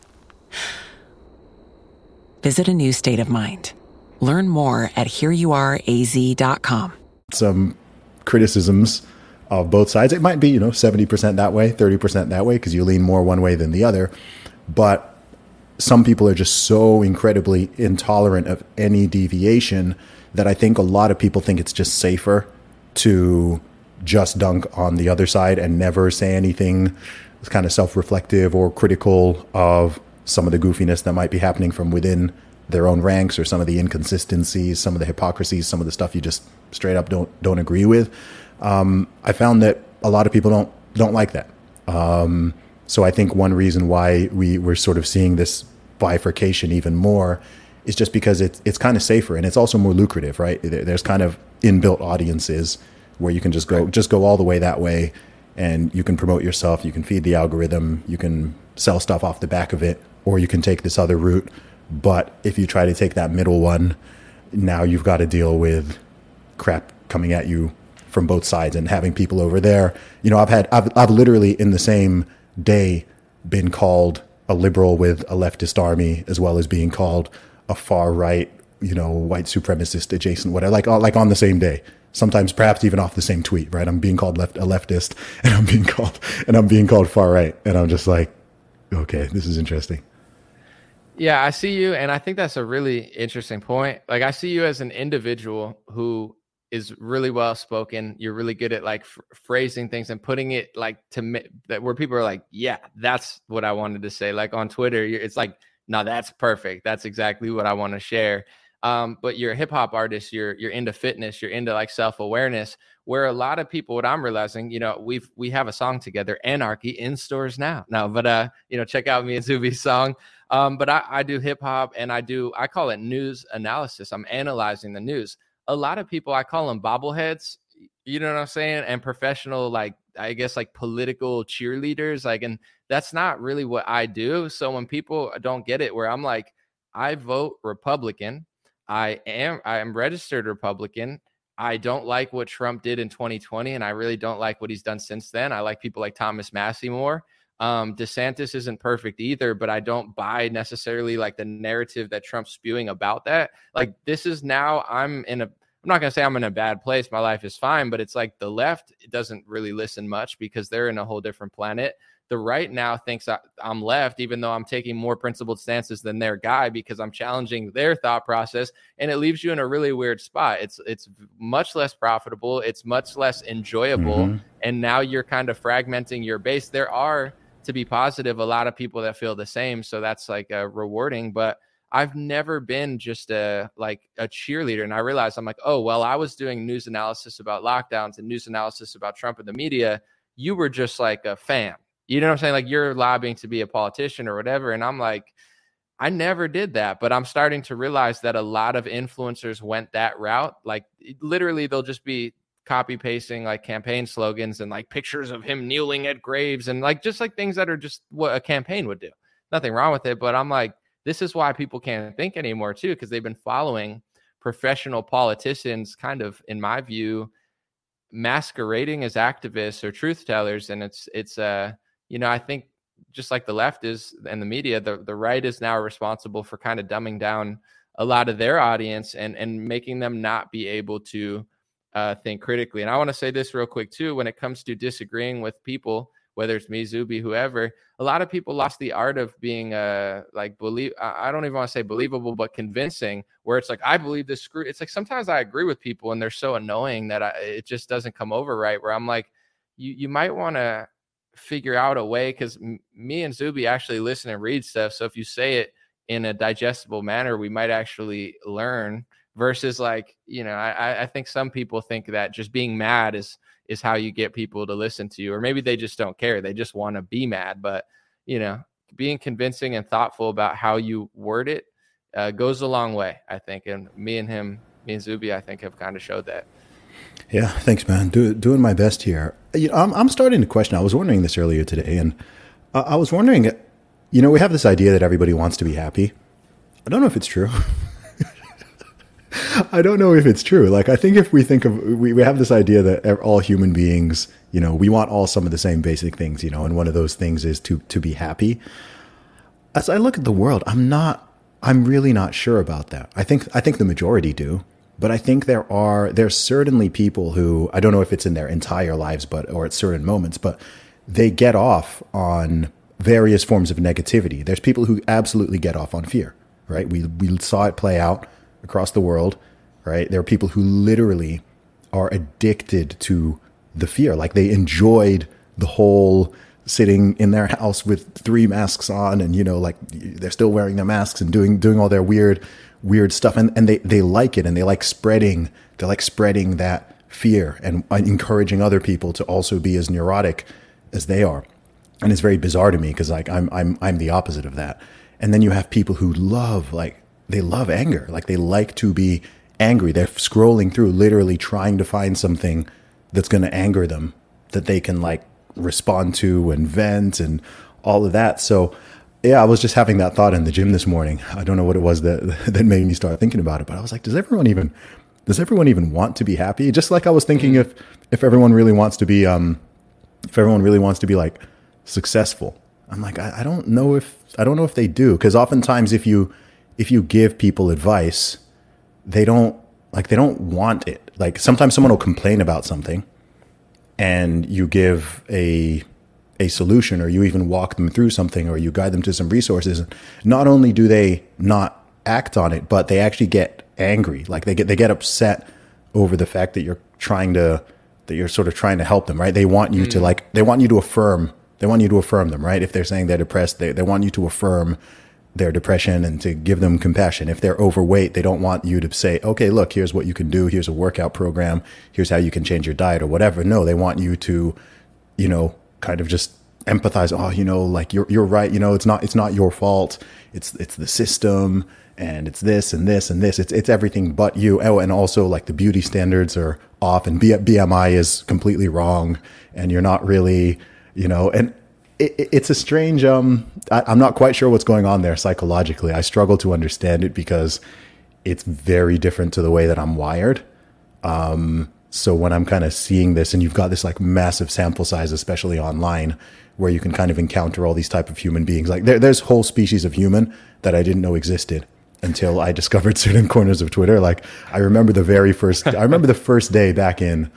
Visit a new state of mind. Learn more at hereyouareaz.com. Some criticisms of both sides. It might be, 70% that way, 30% that way, because you lean more one way than the other. But some people are just so incredibly intolerant of any deviation that I think a lot of people think it's just safer to just dunk on the other side and never say anything kind of self-reflective or critical of some of the goofiness that might be happening from within their own ranks, or some of the inconsistencies, some of the hypocrisies, some of the stuff you just straight up don't agree with. I found that a lot of people don't like that. So I think one reason why we're sort of seeing this bifurcation even more is just because it's kind of safer, and it's also more lucrative, right? There's kind of inbuilt audiences where you can just go all the way that way, and you can promote yourself, you can feed the algorithm, you can sell stuff off the back of it, or you can take this other route. But if you try to take that middle one, now you've got to deal with crap coming at you from both sides, and having people over there. You know, I've literally in the same day been called a liberal with a leftist army, as well as being called a far right, you know, white supremacist adjacent, whatever, like on the same day. Sometimes perhaps even off the same tweet, right? I'm being called a leftist, and I'm being called far right, and I'm just like, okay, this is interesting. Yeah, I see you, and I think that's a really interesting point. Like, I see you as an individual who is really well spoken. You're really good at like phrasing things and putting it like that where people are like, yeah, that's what I wanted to say. Like on Twitter, it's like, no, that's perfect. That's exactly what I want to share. But you're a hip hop artist. You're into fitness. You're into like self-awareness, where a lot of people, what I'm realizing, you know, we have a song together, Anarchy, in stores now. But you know, check out me and Zuby's song. But I do hip hop, and I call it news analysis. I'm analyzing the news. A lot of people, I call them bobbleheads, you know what I'm saying? And professional, like, I guess like political cheerleaders, like, and that's not really what I do. So when people don't get it, where I'm like, I vote Republican, I am registered Republican. I don't like what Trump did in 2020, and I really don't like what he's done since then. I like people like Thomas Massie more. DeSantis isn't perfect either, but I don't buy necessarily like the narrative that Trump's spewing about that. Like, this is now I'm not going to say I'm in a bad place. My life is fine, but it's like the left doesn't really listen much because they're in a whole different planet. The right now thinks I'm left, even though I'm taking more principled stances than their guy, because I'm challenging their thought process, and it leaves you in a really weird spot. It's much less profitable. It's much less enjoyable. And now you're kind of fragmenting your base. There are, to be positive, a lot of people that feel the same. So that's like rewarding, but I've never been just a cheerleader. And I realized I'm like, oh, well, I was doing news analysis about lockdowns and news analysis about Trump and the media. You were just like a fan. You know what I'm saying? Like, you're lobbying to be a politician or whatever. And I'm like, I never did that, but I'm starting to realize that a lot of influencers went that route. Like, literally, they'll just be copy pasting like campaign slogans and like pictures of him kneeling at graves and like just like things that are just what a campaign would do. Nothing wrong with it, but I'm like, this is why people can't think anymore too, because they've been following professional politicians kind of, in my view, masquerading as activists or truth tellers. And it's you know, I think just like the left is and the media, the right is now responsible for kind of dumbing down a lot of their audience and making them not be able to think critically. And I want to say this real quick too, when it comes to disagreeing with people, whether it's me, Zuby, whoever, a lot of people lost the art of being I don't even want to say believable, but convincing, where it's like, I believe this screw. It's like, sometimes I agree with people and they're so annoying that it just doesn't come over right, where I'm like, you might want to figure out a way, because me and Zuby actually listen and read stuff. So if you say it in a digestible manner, we might actually learn. Versus like, you know, I think some people think that just being mad is how you get people to listen to you, or maybe they just don't care. They just want to be mad. But, you know, being convincing and thoughtful about how you word it goes a long way, I think. And me and Zuby, I think, have kind of showed that. Yeah, thanks, man. Doing my best here. You know, I'm starting to question. I was wondering this earlier today, and I was wondering, you know, we have this idea that everybody wants to be happy. I don't know if it's true. I don't know if it's true. Like, I think if we think of, we have this idea that all human beings, you know, we want all some of the same basic things, you know, and one of those things is to be happy. As I look at the world, I'm really not sure about that. I think the majority do, but I think there's certainly people who, I don't know if it's in their entire lives, or at certain moments, but they get off on various forms of negativity. There's people who absolutely get off on fear, right? We saw it play out across the world, right? There are people who literally are addicted to the fear. Like, they enjoyed the whole sitting in their house with 3 masks on, and, you know, like, they're still wearing their masks and doing all their weird stuff. And they like it, and they like spreading that fear and encouraging other people to also be as neurotic as they are. And it's very bizarre to me because like I'm the opposite of that. And then you have people who they love anger. Like they like to be angry. They're scrolling through, literally trying to find something that's going to anger them that they can like respond to and vent and all of that. So yeah, I was just having that thought in the gym this morning. I don't know what it was that made me start thinking about it, but I was like, does everyone even want to be happy? Just like I was thinking if everyone really wants to be like successful. I'm like, I don't know if they do. Because oftentimes if you give people advice, they don't want it. Like sometimes someone will complain about something and you give a solution, or you even walk them through something, or you guide them to some resources. Not only do they not act on it, but they actually get angry. Like they get upset over the fact that you're sort of trying to help them, right? They want you to affirm them, right? If they're saying they're depressed, they want you to affirm their depression and to give them compassion. If they're overweight, they don't want you to say, okay, look, here's what you can do. Here's a workout program. Here's how you can change your diet or whatever. No, they want you to, kind of just empathize. Oh, like you're right. It's not your fault. It's the system, and it's this and this and this. It's everything but you. Oh, and also like the beauty standards are off, and BMI is completely wrong, and you're not really, and it's a strange, I'm not quite sure what's going on there psychologically. I struggle to understand it because it's very different to the way that I'm wired. So when I'm kind of seeing this, and you've got this like massive sample size, especially online, where you can kind of encounter all these type of human beings, like there's whole species of human that I didn't know existed until I discovered certain corners of Twitter. Like I remember the first day back in,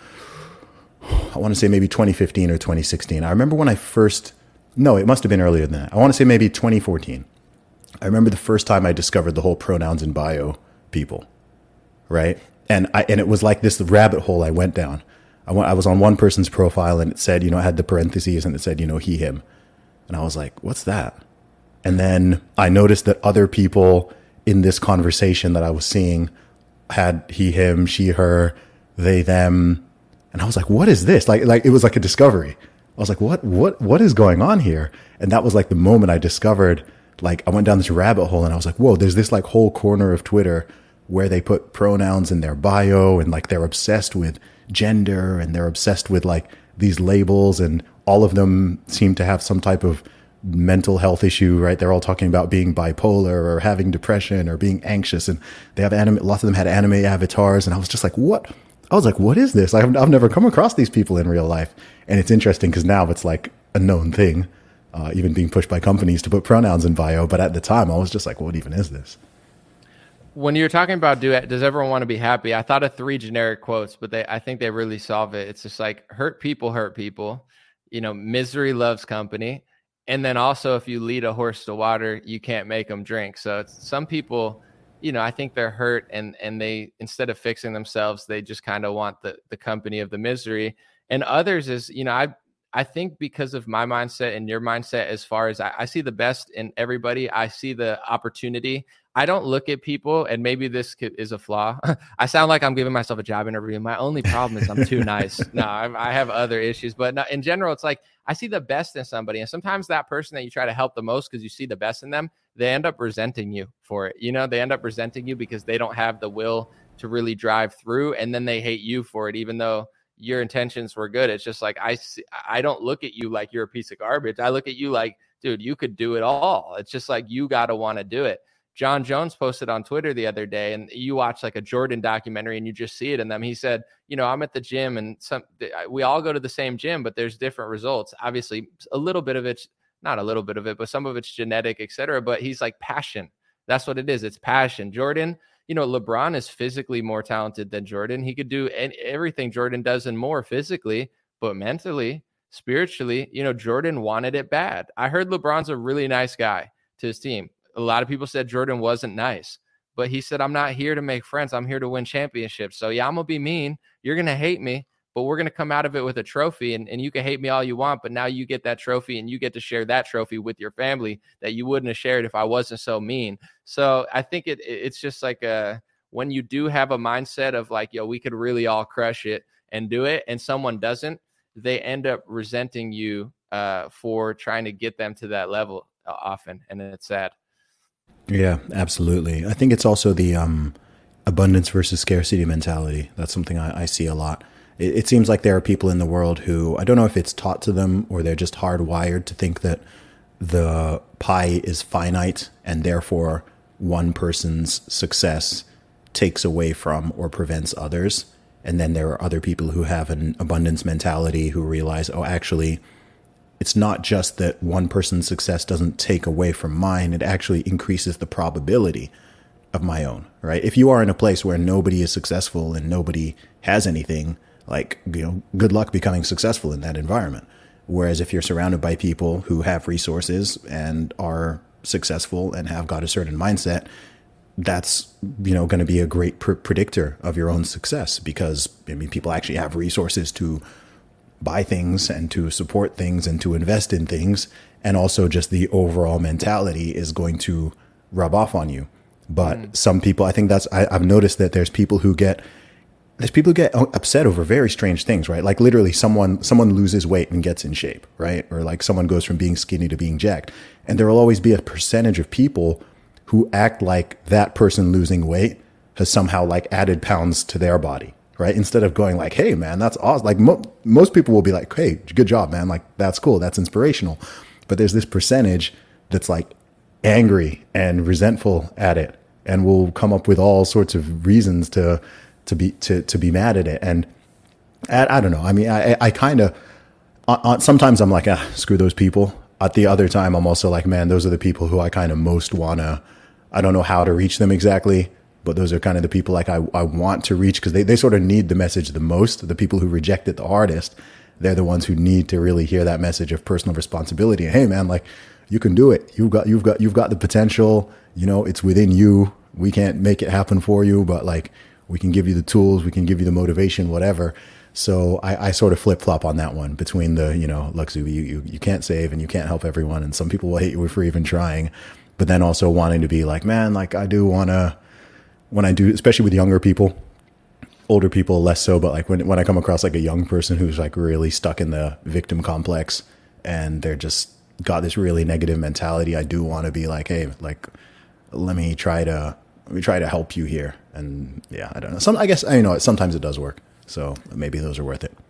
I want to say maybe 2015 or 2016. I remember when it must have been earlier than that. I want to say maybe 2014. I remember the first time I discovered the whole pronouns in bio people, right? And it was like this rabbit hole I went down. I was on one person's profile, and it said, it had the parentheses, and it said, he, him. And I was like, what's that? And then I noticed that other people in this conversation that I was seeing had he, him, she, her, they, them. And I was like, what is this? Like it was like a discovery. I was like, what is going on here? And that was like the moment I discovered, like I went down this rabbit hole, and I was like, whoa, there's this like whole corner of Twitter where they put pronouns in their bio, and like they're obsessed with gender, and they're obsessed with like these labels, and all of them seem to have some type of mental health issue, right? They're all talking about being bipolar or having depression or being anxious, and they have lots of them had anime avatars. And I was just like, what? I was like, what is this? I've never come across these people in real life. And it's interesting because now it's like a known thing, even being pushed by companies to put pronouns in bio. But at the time I was just like, what even is this? When you're talking about does everyone want to be happy? I thought of 3 generic quotes, but I think they really solve it. It's just like hurt people, misery loves company. And then also if you lead a horse to water, you can't make them drink. So it's some people, I think they're hurt and they, instead of fixing themselves, they just kind of want the company of the misery. And others is, I think because of my mindset and your mindset, as far as I see the best in everybody, I see the opportunity. I don't look at people, and maybe this is a flaw. I sound like I'm giving myself a job interview. My only problem is I'm too nice. No, I have other issues, but no, in general, it's like I see the best in somebody. And sometimes that person that you try to help the most because you see the best in them, they end up resenting you for it. They end up resenting you because they don't have the will to really drive through, and then they hate you for it, even though your intentions were good. It's just like, I don't look at you like you're a piece of garbage. I look at you like, dude, you could do it all. It's just like, you got to want to do it. John Jones posted on Twitter the other day, and you watch like a Jordan documentary and you just see it in them. He said, I'm at the gym, and we all go to the same gym, but there's different results. Obviously a little bit of it's not a little bit of it, but some of it's genetic, etc. But he's like, passion. That's what it is. It's passion. Jordan, LeBron is physically more talented than Jordan. He could do everything Jordan does and more physically, but mentally, spiritually, Jordan wanted it bad. I heard LeBron's a really nice guy to his team. A lot of people said Jordan wasn't nice, but he said, I'm not here to make friends. I'm here to win championships. So yeah, I'm going to be mean. You're going to hate me, but we're going to come out of it with a trophy, and you can hate me all you want, but now you get that trophy, and you get to share that trophy with your family that you wouldn't have shared if I wasn't so mean. So I think it's just like when you do have a mindset of like, we could really all crush it and do it, and someone doesn't, they end up resenting you for trying to get them to that level often. And it's sad. Yeah, absolutely. I think it's also the abundance versus scarcity mentality. That's something I see a lot. It seems like there are people in the world who, I don't know if it's taught to them or they're just hardwired to think that the pie is finite and therefore one person's success takes away from or prevents others. And then there are other people who have an abundance mentality who realize, oh, actually, it's not just that one person's success doesn't take away from mine. It actually increases the probability of my own, right? If you are in a place where nobody is successful and nobody has anything, like, good luck becoming successful in that environment. Whereas if you're surrounded by people who have resources and are successful and have got a certain mindset, that's, going to be a great predictor of your own success, because people actually have resources to buy things and to support things and to invest in things. And also just the overall mentality is going to rub off on you. But some people, I think I've noticed that there's people who get upset over very strange things, right? Like literally someone loses weight and gets in shape, right? Or like someone goes from being skinny to being jacked. And there will always be a percentage of people who act like that person losing weight has somehow like added pounds to their body, right? Instead of going like, hey man, that's awesome. Like most people will be like, hey, good job, man. Like that's cool. That's inspirational. But there's this percentage that's like angry and resentful at it and will come up with all sorts of reasons to be mad at it. And I don't know. I mean, I kind of, sometimes I'm like, screw those people. At the other time, I'm also like, man, those are the people who I kind of most want to, I don't know how to reach them exactly, but those are kind of the people like I want to reach, because they sort of need the message the most. The people who reject it the hardest, they're the ones who need to really hear that message of personal responsibility. Hey man, like you can do it. You've got the potential, it's within you. We can't make it happen for you, but like we can give you the tools, we can give you the motivation, whatever. So I sort of flip flop on that one between the, look, you can't save and you can't help everyone. And some people will hate you for even trying, but then also wanting to be like, man, like I do want to, when I do, especially with younger people, older people less so, but like when I come across like a young person who's like really stuck in the victim complex and they're just got this really negative mentality, I do want to be like, hey, like, let me try to help you here. And yeah, I don't know. I guess, sometimes it does work. So maybe those are worth it.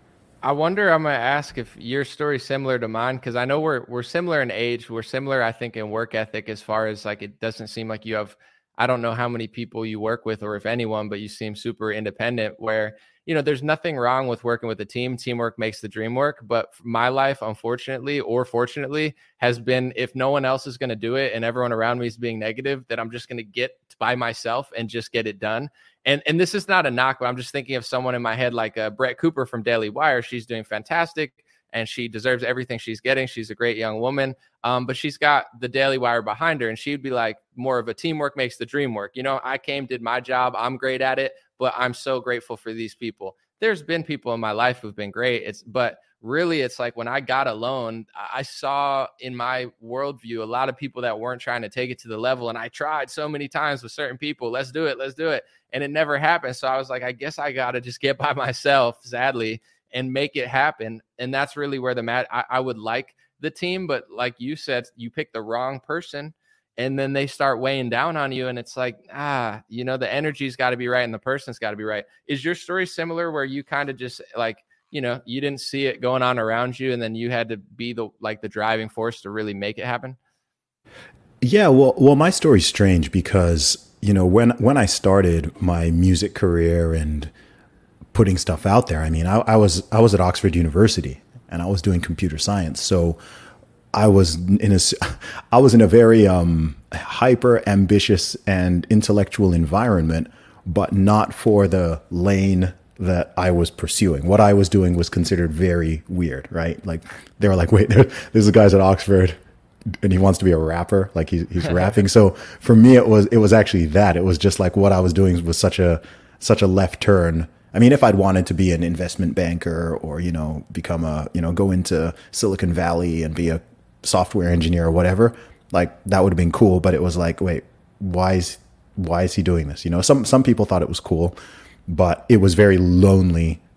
I wonder, I'm going to ask if your story's similar to mine, because I know we're similar in age. We're similar, I think, in work ethic, as far as like, it doesn't seem like you have, I don't know how many people you work with or if anyone, but you seem super independent, where, there's nothing wrong with working with a team. Teamwork makes the dream work. But my life, unfortunately, or fortunately, has been, if no one else is going to do it and everyone around me is being negative, that I'm just going to get by myself and just get it done. And this is not a knock, but I'm just thinking of someone in my head like Brett Cooper from Daily Wire. She's doing fantastic and she deserves everything she's getting. She's a great young woman, but she's got the Daily Wire behind her, and she'd be like more of a teamwork makes the dream work. I came, did my job. I'm great at it, but I'm so grateful for these people. There's been people in my life who've been great. But really, it's like when I got alone, I saw in my worldview a lot of people that weren't trying to take it to the level. And I tried so many times with certain people, let's do it. And it never happened. So I was like, I guess I got to just get by myself, sadly, and make it happen. And that's really where I would like the team. But like you said, you pick the wrong person and then they start weighing down on you. And it's like, the energy's got to be right and the person's got to be right. Is your story similar where you kind of just like, you didn't see it going on around you and then you had to be the driving force to really make it happen? Yeah, well, my story's strange because, when I started my music career and putting stuff out there, I mean, I was at Oxford University and I was doing computer science. So I was in a very hyper ambitious and intellectual environment, but not for the lane that I was pursuing. What I was doing was considered very weird, right? Like they were like, wait, there's a guy's at Oxford and he wants to be a rapper. Like he's rapping. So for me, it was actually that. It was just like what I was doing was such a left turn. I mean, if I'd wanted to be an investment banker or, become go into Silicon Valley and be a software engineer or whatever, like that would have been cool. But it was like, wait, why is he doing this? Some people thought it was cool, but it was very lonely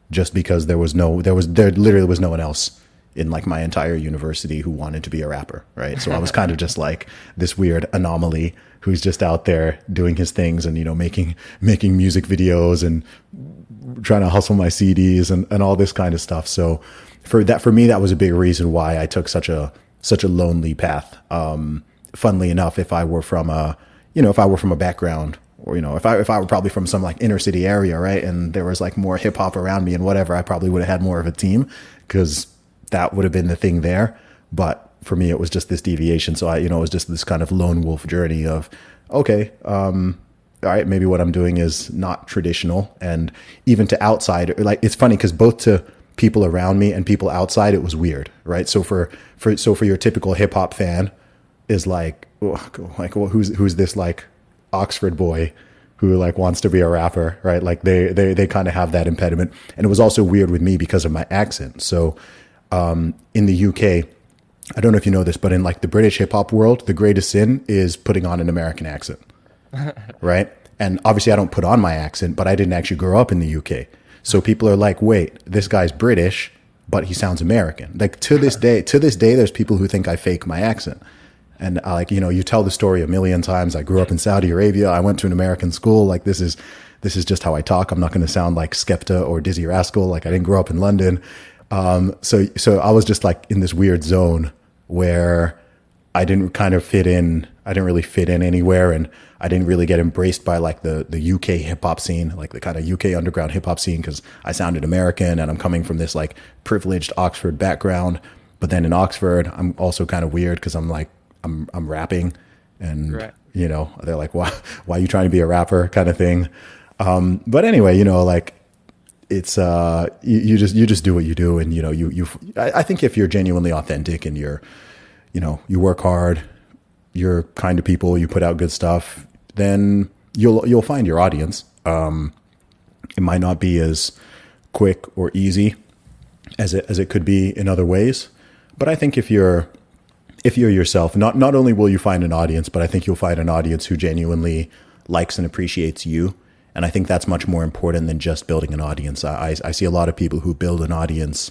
just because there literally was no one else in like my entire university who wanted to be a rapper, right? So I was kind of just like this weird anomaly who's just out there doing his things and, you know, making music videos and trying to hustle my CDs and all this kind of stuff. So for me, that was a big reason why I took such a lonely path. Funnily enough, if I were from a background, or, you know, if I were probably from some like inner city area, right, and there was like more hip hop around me and whatever, I probably would have had more of a team, because that would have been the thing there. But for me, it was just this deviation. So it was just this kind of lone wolf journey of, okay, all right, maybe what I'm doing is not traditional. And even to outside, like, it's funny because both to people around me and people outside, it was weird, right? So for your typical hip hop fan is like, well, who's this like Oxford boy who like wants to be a rapper, right? Like they kind of have that impediment. And it was also weird with me because of my accent. So in the UK, I don't know if you know this, but in like the British hip hop world, the greatest sin is putting on an American accent, right? And obviously I don't put on my accent, but I didn't actually grow up in the UK. So people are like, wait, this guy's British, but he sounds American. Like to this day, there's people who think I fake my accent. And like, you know, you tell the story a million times. I grew up in Saudi Arabia. I went to an American school. Like this is just how I talk. I'm not going to sound like Skepta or Dizzy Rascal. Like I didn't grow up in London. So I was just like in this weird zone where I didn't kind of fit in. I didn't really fit in anywhere. And I didn't really get embraced by like the UK hip hop scene, like the kind of UK underground hip hop scene, because I sounded American and I'm coming from this like privileged Oxford background. But then in Oxford, I'm also kind of weird because I'm like, I'm rapping, and right. You know, they're like, why are you trying to be a rapper kind of thing. But anyway, you know, like it's, you just do what you do. And, you know, I think if you're genuinely authentic and you're, you know, you work hard, you're kind to people, you put out good stuff, then you'll find your audience. It might not be as quick or easy as it could be in other ways. But I think if you're yourself, not only will you find an audience, but I think you'll find an audience who genuinely likes and appreciates you. And I think that's much more important than just building an audience. I see a lot of people who build an audience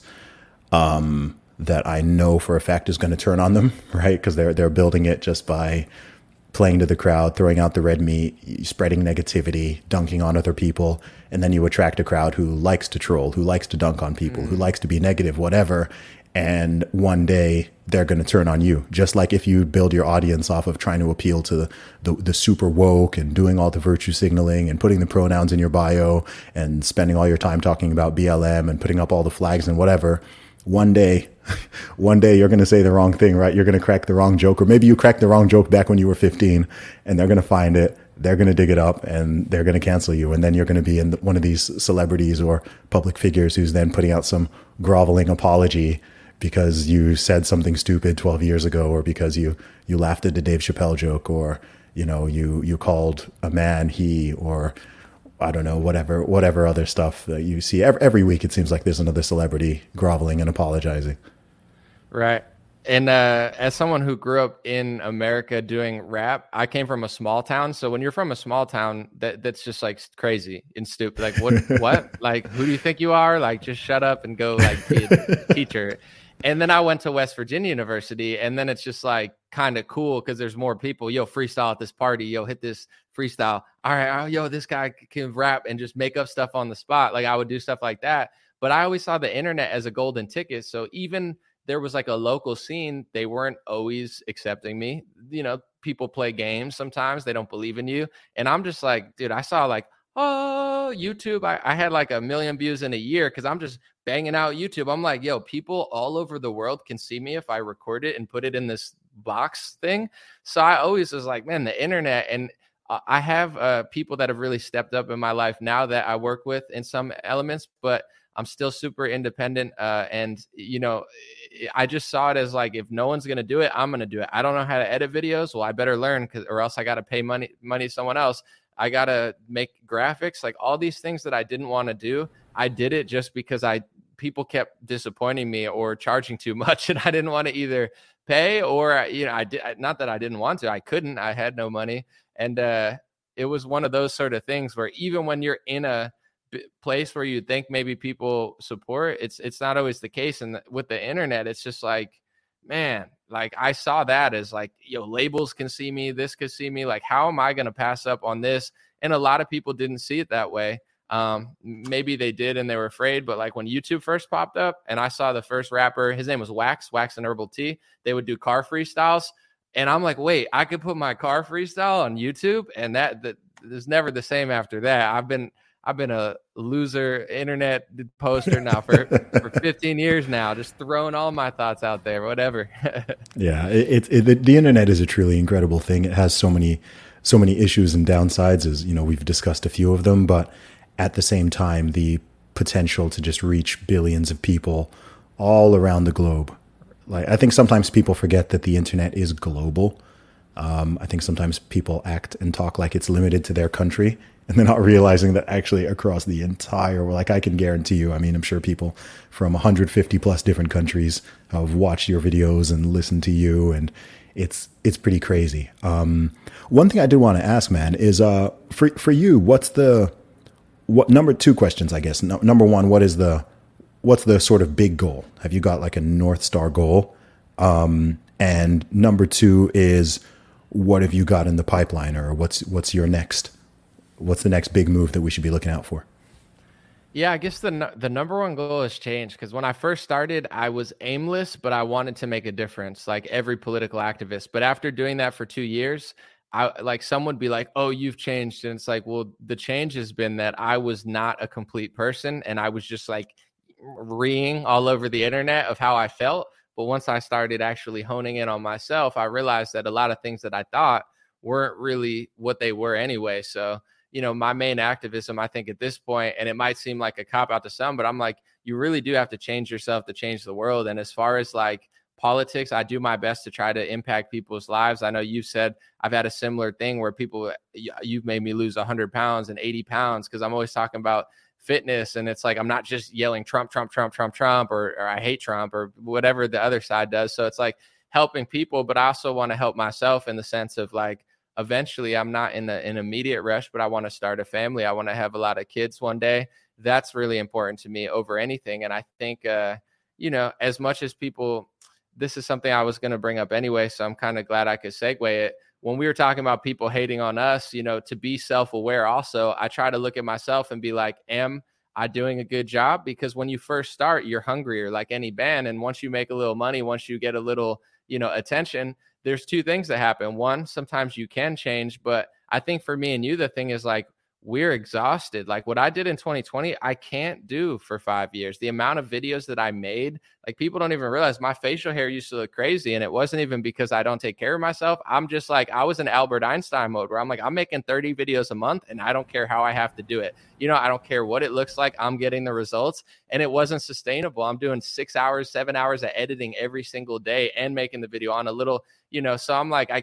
that I know for a fact is going to turn on them, right? Because they're building it just by playing to the crowd, throwing out the red meat, spreading negativity, dunking on other people. And then you attract a crowd who likes to troll, who likes to dunk on people, who likes to be negative, whatever. And one day they're going to turn on you. Just like if you build your audience off of trying to appeal to the super woke and doing all the virtue signaling and putting the pronouns in your bio and spending all your time talking about BLM and putting up all the flags and whatever, one day you're going to say the wrong thing, right? You're going to crack the wrong joke, or maybe you cracked the wrong joke back when you were 15, and they're going to find it. They're going to dig it up and they're going to cancel you. And then you're going to be in one of these celebrities or public figures who's then putting out some groveling apology because you said something stupid 12 years ago, or because you laughed at the Dave Chappelle joke, or, you know, you called a man he, or I don't know, whatever other stuff that you see. Every week it seems like there's another celebrity groveling and apologizing. Right. And as someone who grew up in America doing rap, I came from a small town. So when you're from a small town, that's just like crazy and stupid. Like what? Like, who do you think you are? Like, just shut up and go like be a teacher. And then I went to West Virginia University, and then it's just like kind of cool because there's more people. Yo, freestyle at this party. Yo, hit this freestyle. All right, yo, this guy can rap and just make up stuff on the spot. Like I would do stuff like that. But I always saw the internet as a golden ticket. So even there was like a local scene, they weren't always accepting me. You know, people play games sometimes. They don't believe in you. And I'm just like, dude, I saw like, oh, YouTube. I had like 1 million views in a year because I'm just banging out YouTube. I'm like, yo, people all over the world can see me if I record it and put it in this box thing. So I always was like, man, the internet. And I have people that have really stepped up in my life now that I work with in some elements, but I'm still super independent. And, you know, I just saw it as like, if no one's going to do it, I'm going to do it. I don't know how to edit videos. Well, I better learn, or else I got to pay money to someone else. I got to make graphics, like all these things that I didn't want to do. I did it just because people kept disappointing me or charging too much. And I didn't want to either pay or, you know, not that I didn't want to, I couldn't, I had no money. And it was one of those sort of things where even when you're in a place where you think maybe people support, it's not always the case. And with the internet, it's just like, man, like I saw that as like, labels can see me, this could see me, like, how am I going to pass up on this? And a lot of people didn't see it that way. Maybe they did and they were afraid, but like when YouTube first popped up and I saw the first rapper, his name was Wax and Herbal Tea, they would do car freestyles. And I'm like, wait, I could put my car freestyle on YouTube, and that is never the same after that. I've been a loser internet poster now for 15 years now, just throwing all my thoughts out there, whatever. Yeah, the internet is a truly incredible thing. It has so many issues and downsides, as we've discussed a few of them, but at the same time, the potential to just reach billions of people all around the globe. Like, I think sometimes people forget that the internet is global. I think sometimes people act and talk like it's limited to their country, and they're not realizing that actually across the entire, like, I can guarantee you, I mean, I'm sure people from 150 plus different countries have watched your videos and listened to you, and it's pretty crazy. One thing I did want to ask, man, is for you, what number two questions, I guess. Number one, what's the sort of big goal? Have you got like a North Star goal? And number two is, what have you got in the pipeline, or what's the next big move that we should be looking out for? Yeah, I guess the number one goal has changed, because when I first started, I was aimless, but I wanted to make a difference, like every political activist. But after doing that for 2 years, some would be like, oh, you've changed. And it's like, well, the change has been that I was not a complete person, and I was just like reeing all over the internet of how I felt. But once I started actually honing in on myself, I realized that a lot of things that I thought weren't really what they were anyway. So, my main activism, I think at this point, and it might seem like a cop out to some, but I'm like, you really do have to change yourself to change the world. And as far as like politics, I do my best to try to impact people's lives. I know you said I've had a similar thing where you've made me lose 100 pounds and 80 pounds, because I'm always talking about fitness. And it's like, I'm not just yelling Trump, Trump, Trump, Trump, Trump, or I hate Trump, or whatever the other side does. So it's like helping people, but I also want to help myself in the sense of like, eventually I'm not in an immediate rush, but I want to start a family. I want to have a lot of kids one day. That's really important to me over anything. And I think, as much as people, this is something I was going to bring up anyway, so I'm kind of glad I could segue it. When we were talking about people hating on us, to be self-aware also, I try to look at myself and be like, am I doing a good job? Because when you first start, you're hungrier, like any band. And once you make a little money, once you get a little, attention, there's two things that happen. One, sometimes you can change, but I think for me and you, the thing is like, we're exhausted. Like what I did in 2020, I can't do for 5 years. The amount of videos that I made, like people don't even realize my facial hair used to look crazy. And it wasn't even because I don't take care of myself. I'm just like, I was in Albert Einstein mode where I'm like, I'm making 30 videos a month and I don't care how I have to do it. I don't care what it looks like. I'm getting the results, and it wasn't sustainable. I'm doing 6 hours, 7 hours of editing every single day and making the video on a little, so I'm like,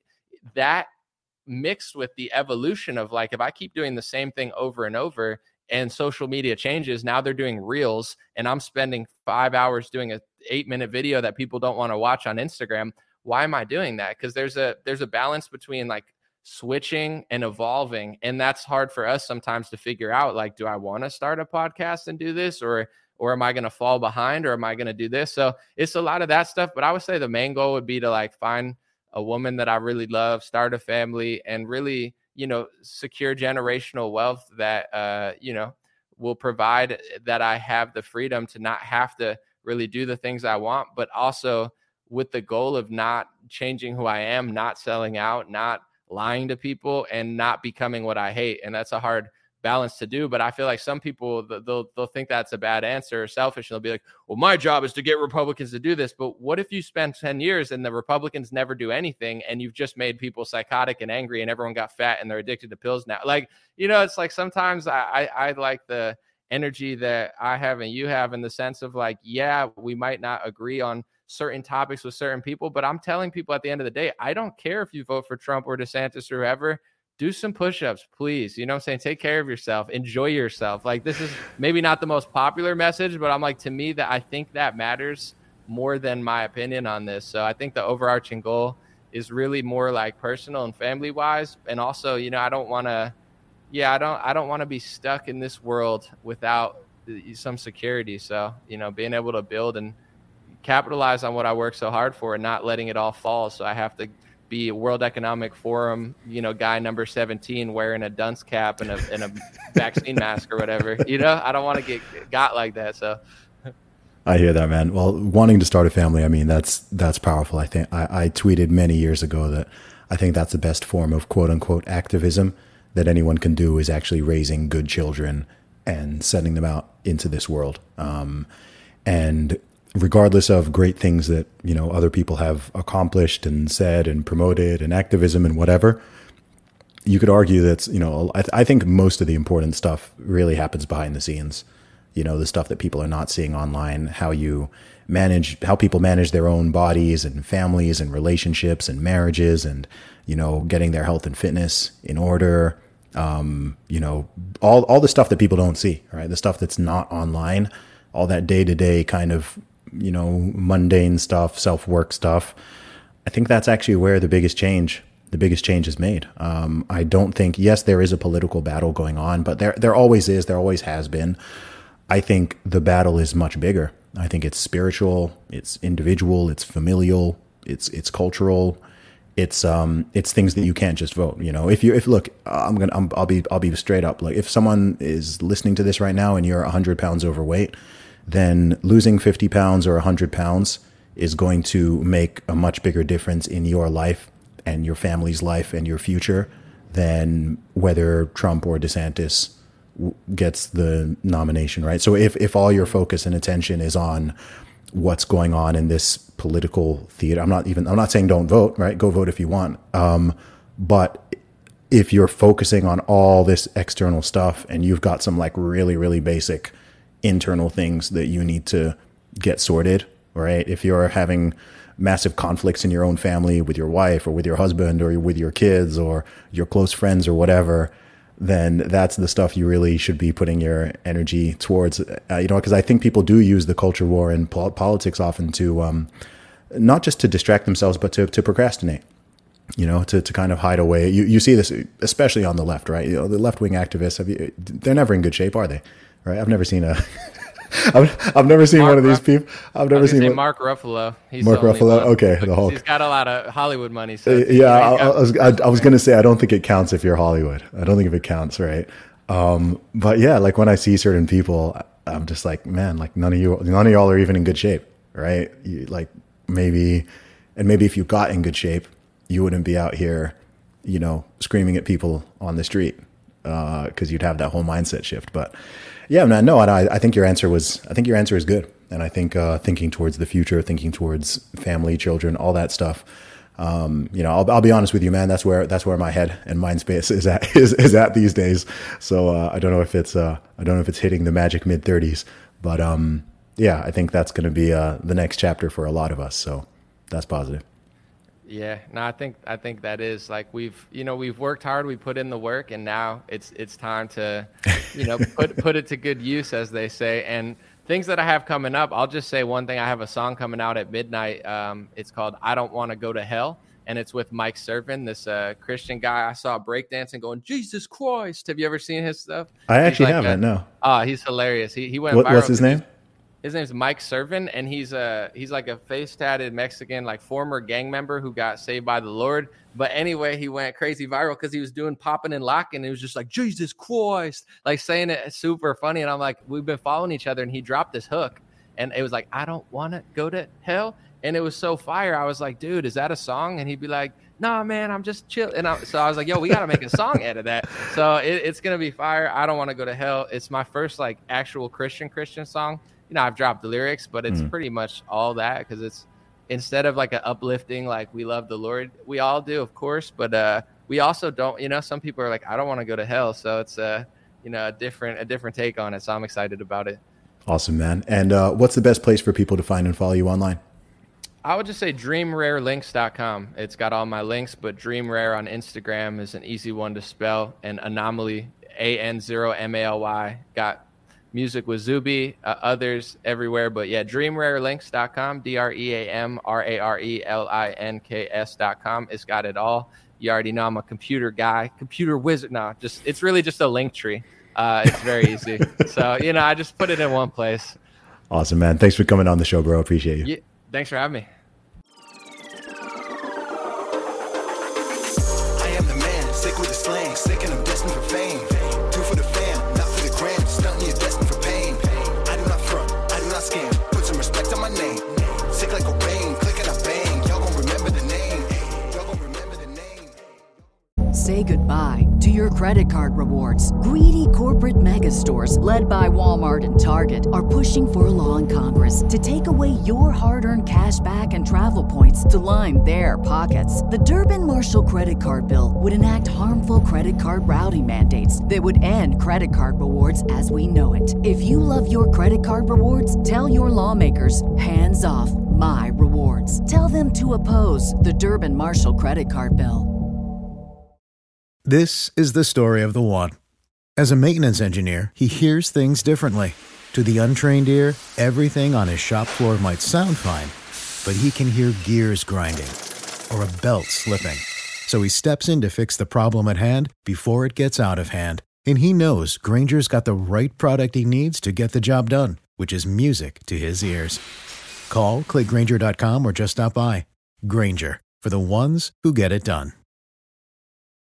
that mixed with the evolution of like, if I keep doing the same thing over and over and social media changes, now they're doing reels and I'm spending 5 hours doing a 8-minute video that people don't want to watch on Instagram. Why am I doing that? Because there's a balance between like switching and evolving. And that's hard for us sometimes to figure out, like, do I want to start a podcast and do this, or am I going to fall behind, or am I going to do this? So it's a lot of that stuff. But I would say the main goal would be to like find a woman that I really love, start a family, and really, secure generational wealth that, will provide that I have the freedom to not have to really do the things I want, but also with the goal of not changing who I am, not selling out, not lying to people, and not becoming what I hate. And that's a hard balance to do, but I feel like some people, they'll think that's a bad answer or selfish, and they'll be like, well, my job is to get Republicans to do this. But what if you spend 10 years and the Republicans never do anything, and you've just made people psychotic and angry, and everyone got fat and they're addicted to pills now? Like, it's like sometimes I like the energy that I have and you have, in the sense of like, yeah, we might not agree on certain topics with certain people, but I'm telling people at the end of the day, I don't care if you vote for Trump or DeSantis or whoever. Do some push-ups, please. You know what I'm saying? Take care of yourself. Enjoy yourself. Like, this is maybe not the most popular message, but I'm like, to me, that I think that matters more than my opinion on this. So I think the overarching goal is really more like personal and family-wise. And also, I don't want to, yeah, I don't want to be stuck in this world without some security. So, being able to build and capitalize on what I work so hard for and not letting it all fall. So I have to be a World Economic Forum, guy number 17 wearing a dunce cap and a vaccine mask or whatever. I don't want to got like that. So I hear that, man. Well, wanting to start a family, I mean, that's powerful. I think I tweeted many years ago that I think that's the best form of quote unquote activism that anyone can do, is actually raising good children and sending them out into this world. And regardless of great things that, other people have accomplished and said and promoted and activism and whatever, you could argue that, I think most of the important stuff really happens behind the scenes. The stuff that people are not seeing online, how people manage their own bodies and families and relationships and marriages and, getting their health and fitness in order. All the stuff that people don't see, right? The stuff that's not online, all that day-to-day kind of, mundane stuff, self-work stuff. I think that's actually where the biggest change is made. I don't think, yes, there is a political battle going on, but there always is, there always has been. I think the battle is much bigger. I think it's spiritual, it's individual, it's familial, it's cultural. It's things that you can't just vote. I'll be straight up. Like, if someone is listening to this right now and you're 100 pounds overweight, then losing 50 pounds or 100 pounds is going to make a much bigger difference in your life and your family's life and your future than whether Trump or DeSantis gets the nomination, right? So if all your focus and attention is on what's going on in this political theater, I'm not saying don't vote, right? Go vote if you want. But if you're focusing on all this external stuff and you've got some like really, really basic internal things that you need to get sorted, right? If you're having massive conflicts in your own family with your wife or with your husband or with your kids or your close friends or whatever, then that's the stuff you really should be putting your energy towards, because I think people do use the culture war and politics often to, not just to distract themselves, but to procrastinate, to kind of hide away. You see this, especially on the left, right? The left-wing activists, they're never in good shape, are they? Right? I've never seen I've never seen one of these people. I've never seen Mark Ruffalo. Mark Ruffalo. Okay, the Hulk. He's got a lot of Hollywood money. So yeah, I was going to say I don't think it counts if you're Hollywood. I don't think if it counts, right? But yeah, like when I see certain people, I'm just like, man, like none of y'all are even in good shape, right? Maybe if you got in good shape, you wouldn't be out here, screaming at people on the street, because you'd have that whole mindset shift. But yeah, man, no, I think your answer is good. And I think, thinking towards the future, thinking towards family, children, all that stuff. I'll be honest with you, man, that's where my head and mind space is at these days. So, I don't know if it's hitting the magic mid-30s, but, yeah, I think that's going to be, the next chapter for a lot of us. So that's positive. Yeah, no, I think that is like we've worked hard, we put in the work, and now it's time to, put it to good use, as they say. And things that I have coming up, I'll just say one thing. I have a song coming out at midnight. It's called "I Don't Want to Go to Hell," and it's with Mike Servin, this Christian guy I saw breakdancing, going, Jesus Christ. Have you ever seen his stuff? I actually haven't. No. Oh, he's hilarious. He went viral. What's his name? His name's Mike Servin, and he's like a face-tatted Mexican, like former gang member who got saved by the Lord. But anyway, he went crazy viral because he was doing popping and locking. And it was just like, Jesus Christ, like saying it super funny. And I'm like, we've been following each other, and he dropped this hook, and it was like, I don't want to go to hell. And it was so fire. I was like, dude, is that a song? And he'd be like, nah, man, I'm just chill. And so I was like, yo, we got to make a song out of that. So it's going to be fire. I don't want to go to hell. It's my first like actual Christian song. I've dropped the lyrics, but it's pretty much all that, because it's instead of like an uplifting, like we love the Lord, we all do, of course, but we also don't, some people are like, I don't want to go to hell. So it's a different take on it. So I'm excited about it. Awesome, man. And what's the best place for people to find and follow you online? I would just say dreamrarelinks.com. It's got all my links, but DreamRare on Instagram is an easy one to spell, and Anomaly, AN0MALY, got music with Zuby, others everywhere. But yeah, dreamrarelinks.com, DreamRarelinks.com. It's got it all. You already know I'm a computer guy, computer wizard. No, it's really just a link tree. It's very easy. So, I just put it in one place. Awesome, man. Thanks for coming on the show, bro. Appreciate you. Yeah, thanks for having me. I am the man, sick with the slang, sick and I'm destined for fame. Do for the fam, not for the gram, stunting you're destined for pain. I do not front, I do not scam, put some respect on my name. Sick like Cobain, click and I bang, y'all gon' remember the name. Y'all gon' remember the name. Say goodbye to your credit card rewards. Greedy corporate mega stores, led by Walmart and Target, are pushing for a law in Congress to take away your hard-earned cash back and travel points to line their pockets. The Durbin-Marshall credit card bill would enact harmful credit card routing mandates that would end credit card rewards as we know it. If you love your credit card rewards, tell your lawmakers, hands off my rewards. Tell them to oppose the Durbin-Marshall credit card bill. This is the story of the one. As a maintenance engineer, he hears things differently. To the untrained ear, everything on his shop floor might sound fine, but he can hear gears grinding or a belt slipping. So he steps in to fix the problem at hand before it gets out of hand. And he knows Grainger's got the right product he needs to get the job done, which is music to his ears. Call, click Grainger.com, or just stop by. Grainger, for the ones who get it done.